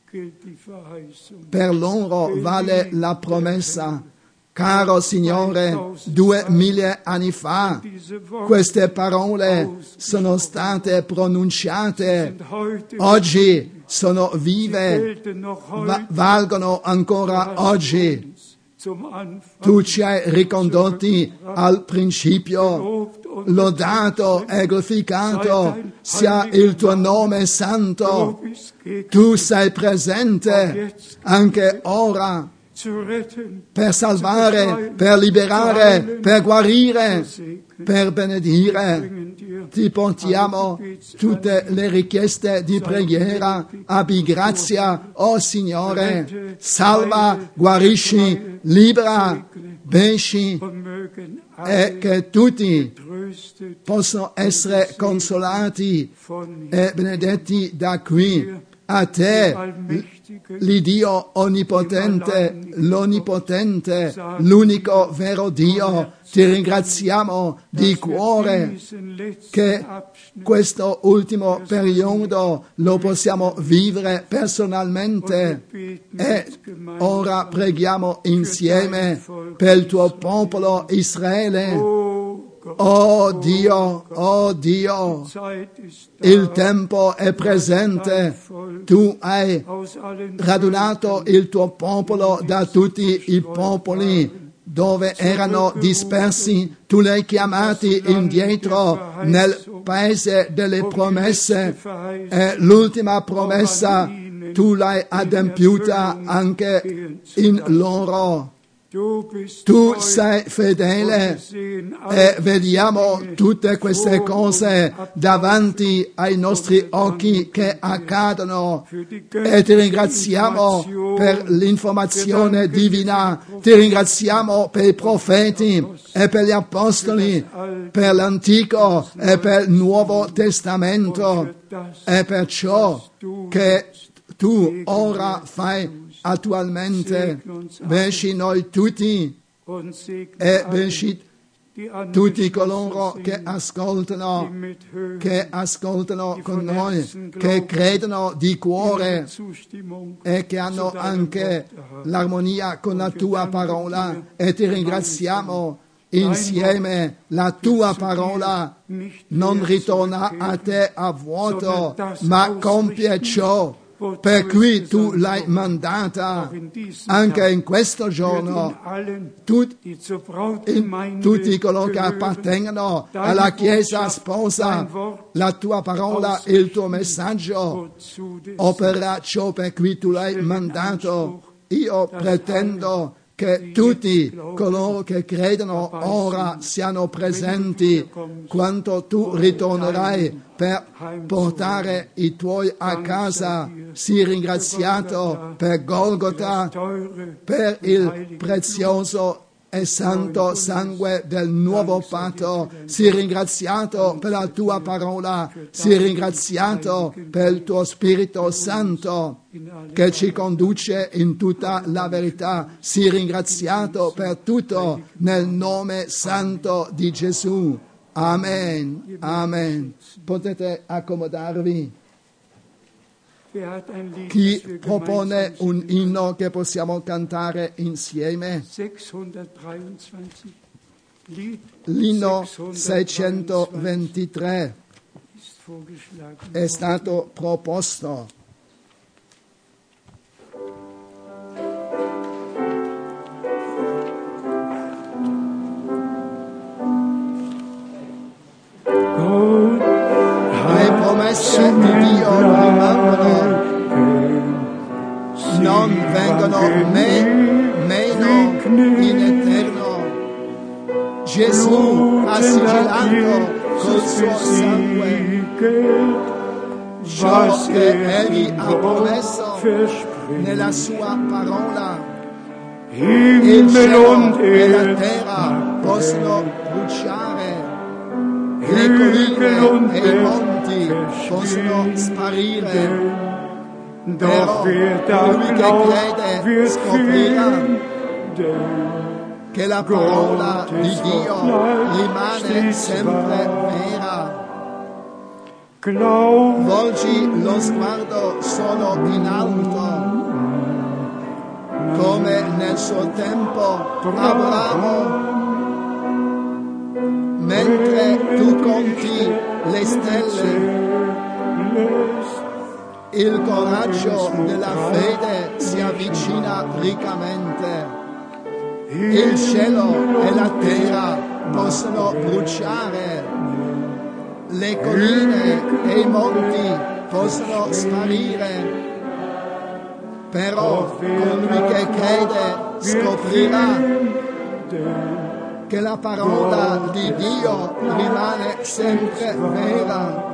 Per loro vale la promessa. Caro Signore, 2000 anni fa queste parole sono state pronunciate, oggi sono vive, valgono ancora oggi. Tu ci hai ricondotti al principio, lodato e glorificato sia il tuo nome santo. Tu sei presente anche ora per salvare, per liberare, per guarire, per benedire. Ti portiamo tutte le richieste di preghiera, abbi grazia, oh Signore, salva, guarisci, libera, benci, e che tutti possano essere consolati e benedetti da qui. A te, l'Iddio onnipotente, l'onnipotente, l'unico vero Dio, ti ringraziamo di cuore che questo ultimo periodo lo possiamo vivere personalmente, e ora preghiamo insieme per il tuo popolo Israele. Oh Dio, il tempo è presente, tu hai radunato il tuo popolo da tutti i popoli dove erano dispersi, tu li hai chiamati indietro nel paese delle promesse, e l'ultima promessa tu l'hai adempiuta anche in loro. Tu sei fedele e vediamo tutte queste cose davanti ai nostri occhi che accadono e ti ringraziamo per l'informazione divina, ti ringraziamo per i profeti e per gli apostoli, per l'Antico e per il Nuovo Testamento e per ciò che tu ora fai attualmente. Benci noi tutti e benci tutti coloro che ascoltano con noi, che credono di cuore e che hanno anche l'armonia con la tua parola, e ti ringraziamo insieme. La tua parola non ritorna a te a vuoto, ma compie ciò per cui tu l'hai mandata. Anche in questo giorno tutti coloro che appartengono alla Chiesa sposa, la tua parola e il tuo messaggio opererà ciò per cui tu l'hai mandato. Io pretendo che tutti coloro che credono ora siano presenti quando tu ritornerai per portare i tuoi a casa. Sii ringraziato per Golgota, per il prezioso e santo sangue del nuovo patto. Sii ringraziato per la tua parola, sii ringraziato per il tuo Spirito Santo che ci conduce in tutta la verità. Sii ringraziato per tutto nel nome santo di Gesù. Amen. Amen. Potete accomodarvi. Chi propone un inno che possiamo cantare insieme? L'inno 623 è stato proposto. Le promesse di Dio rimangono, non vengono meno in eterno. Gesù ha sigillato col suo sangue ciò che Egli ha promesso nella sua parola. Il cielo e la terra possono bruciare, le colline e i monti possono sparire, però colui che crede scoprirà che la parola di Dio rimane sempre vera. Volgi lo sguardo solo in alto, come nel suo tempo Abramo. Mentre tu conti le stelle, il coraggio della fede si avvicina riccamente. Il cielo e la terra possono bruciare, le colline e i monti possono sparire, però colui che crede scoprirà che la parola di Dio rimane sempre vera.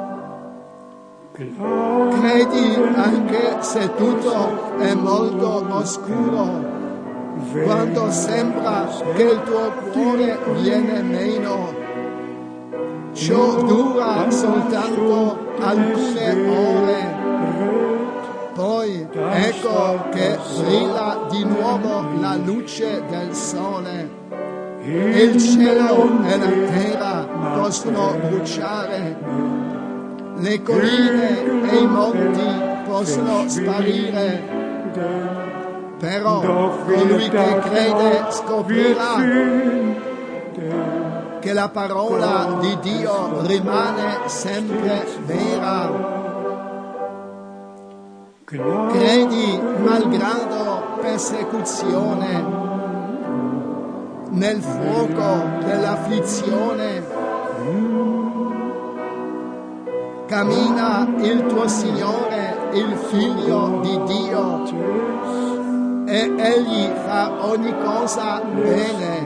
Credi anche se tutto è molto oscuro, quando sembra che il tuo cuore viene meno. Ciò dura soltanto alcune ore, poi ecco che brilla di nuovo la luce del sole. Il cielo e la terra possono bruciare, le colline e i monti possono sparire, però colui che crede scoprirà che la parola di Dio rimane sempre vera. Credi malgrado persecuzione, nel fuoco dell'afflizione. Cammina il tuo Signore il Figlio di Dio e Egli fa ogni cosa bene.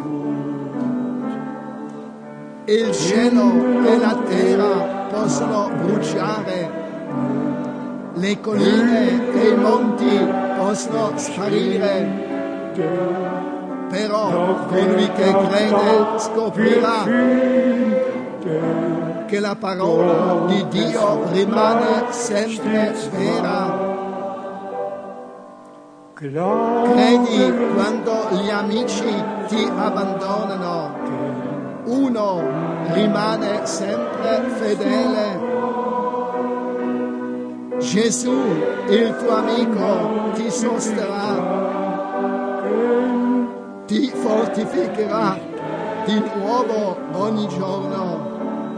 Il cielo e la terra possono bruciare, le colline e i monti possono sparire, però colui che crede scoprirà che la parola di Dio rimane sempre vera. Credi quando gli amici ti abbandonano, uno rimane sempre fedele. Gesù, il tuo amico, ti sosterrà, ti fortificherà di nuovo ogni giorno.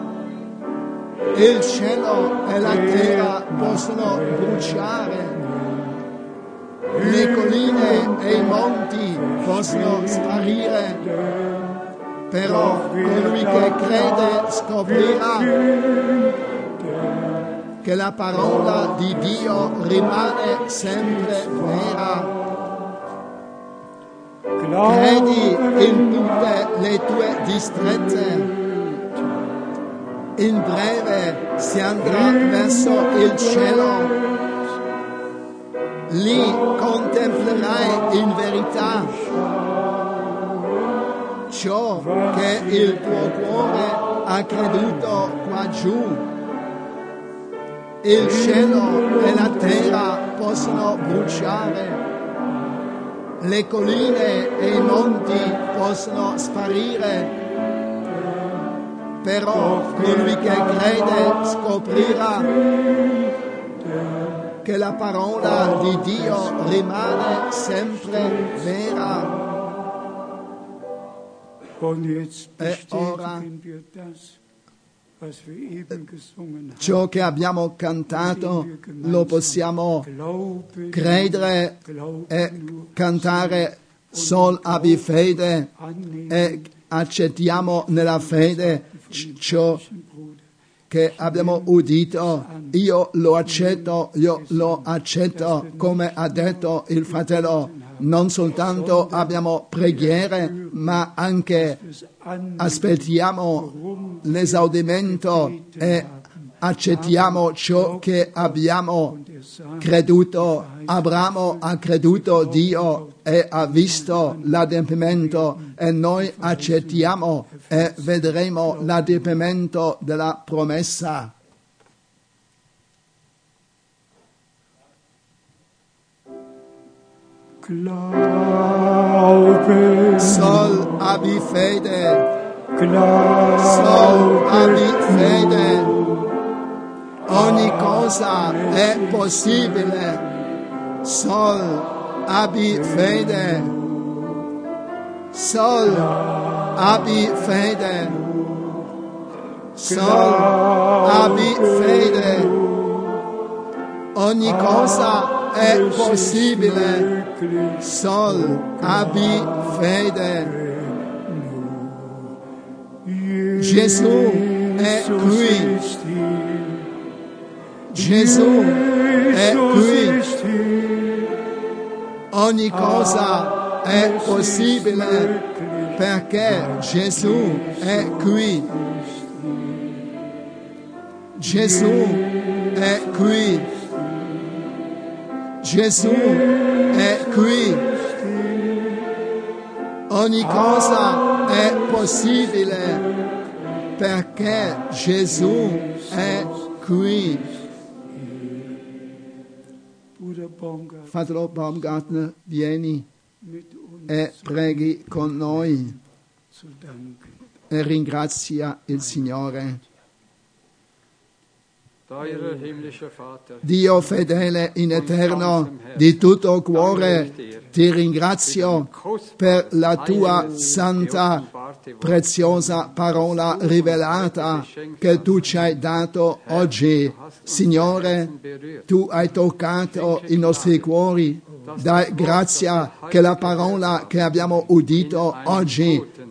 Il cielo e la terra possono bruciare, le colline e i monti possono sparire, però colui che crede scoprirà che la parola di Dio rimane sempre vera. Credi in tutte le tue distrette. In breve si andrà verso il cielo. Lì contemplerai in verità ciò che il tuo cuore ha creduto qua giù. Il cielo e la terra possono bruciare, le colline e i monti possono sparire, però colui che crede scoprirà che la parola di Dio rimane sempre vera. E ora ciò che abbiamo cantato lo possiamo credere e cantare sol abbi fede e accettiamo nella fede ciò che abbiamo udito. Io lo accetto come ha detto il fratello. Non soltanto abbiamo preghiere, ma anche aspettiamo l'esaudimento e accettiamo ciò che abbiamo creduto. Abramo ha creduto Dio e ha visto l'adempimento, e noi accettiamo e vedremo l'adempimento della promessa. Sol abbi fede, sol abbi fede, ogni cosa è possibile. Sol abbi fede, sol abbi fede, sol abbi fede, ogni cosa è possibile. Sol abbi fede. Gesù è qui. Gesù è qui. Ogni cosa è possibile perché Gesù è qui. Gesù è qui. Gesù è qui. Ogni cosa è possibile perché Gesù è qui. Fratello Baumgartner, vieni e preghi con noi e ringrazia il Signore. Dio fedele in eterno, di tutto cuore ti ringrazio per la tua santa, preziosa parola rivelata che tu ci hai dato oggi. Signore, tu hai toccato i nostri cuori. Dai grazia che la parola che abbiamo udito oggi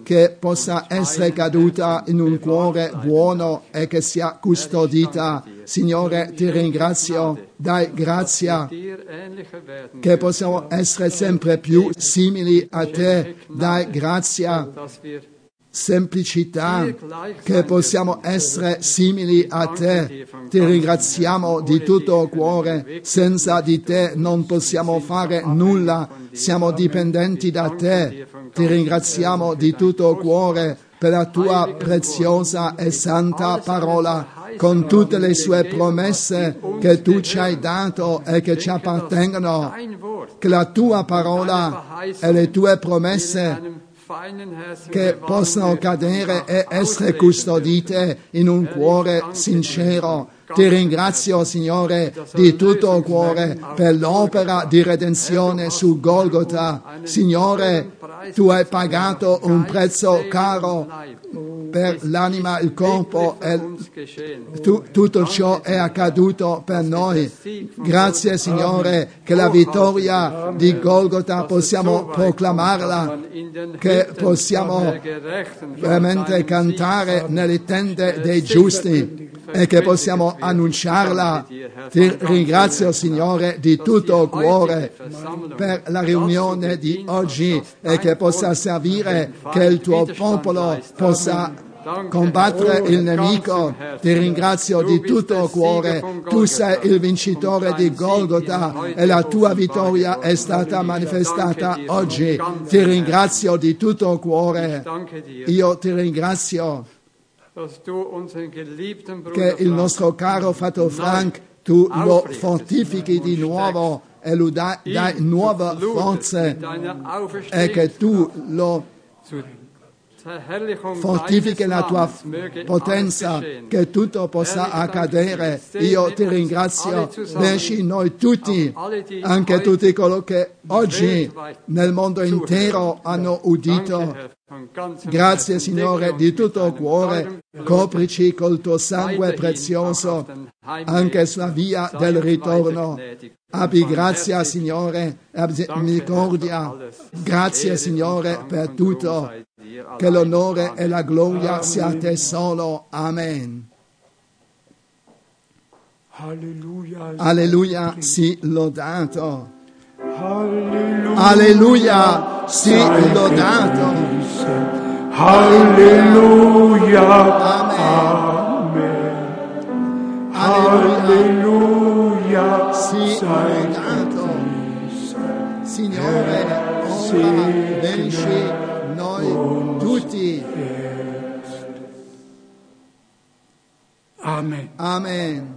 che possa essere caduta in un cuore buono e che sia custodita. Signore, ti ringrazio, dai grazia che possiamo essere sempre più simili a te, dai grazia, semplicità, che possiamo essere simili a te. Ti ringraziamo di tutto cuore, senza di te non possiamo fare nulla, siamo dipendenti da te. Ti ringraziamo di tutto cuore per la tua preziosa e santa parola, con tutte le sue promesse che tu ci hai dato e che ci appartengono, che la tua parola e le tue promesse che possano cadere e essere custodite in un cuore sincero. Ti ringrazio, Signore, di tutto cuore per l'opera di redenzione su Golgota. Signore, tu hai pagato un prezzo caro per l'anima, il corpo, e tutto ciò è accaduto per noi. Grazie, Signore, che la vittoria di Golgota possiamo proclamarla, che possiamo veramente cantare nelle tende dei giusti e che possiamo annunciarla. Ti ringrazio, Signore, di tutto cuore per la riunione di oggi e che possa servire, che il tuo popolo possa combattere il nemico. Ti ringrazio di tutto cuore. Tu sei il vincitore di Golgota e la tua vittoria è stata manifestata oggi. Ti ringrazio di tutto cuore. Io ti ringrazio che il nostro caro fratello Frank, tu lo fortifichi di nuovo e lo dai nuove forze e che tu lo fortifichi la tua potenza, che tutto possa accadere. Io ti ringrazio, benci noi tutti, anche tutti coloro che oggi nel mondo intero hanno udito. Grazie, Signore, di tutto cuore. Coprici col tuo sangue prezioso anche sulla via del ritorno. Abbi grazia, Signore, abbi misericordia. Grazie, Signore, per tutto. Che l'onore e la gloria sia a te solo. Amen. Alleluia, sì, lodato. Alleluia, sì, lodato. Alleluia, amen. Alleluia, sì, lodato. Signore, ora benci noi tutti. Amen. Amen.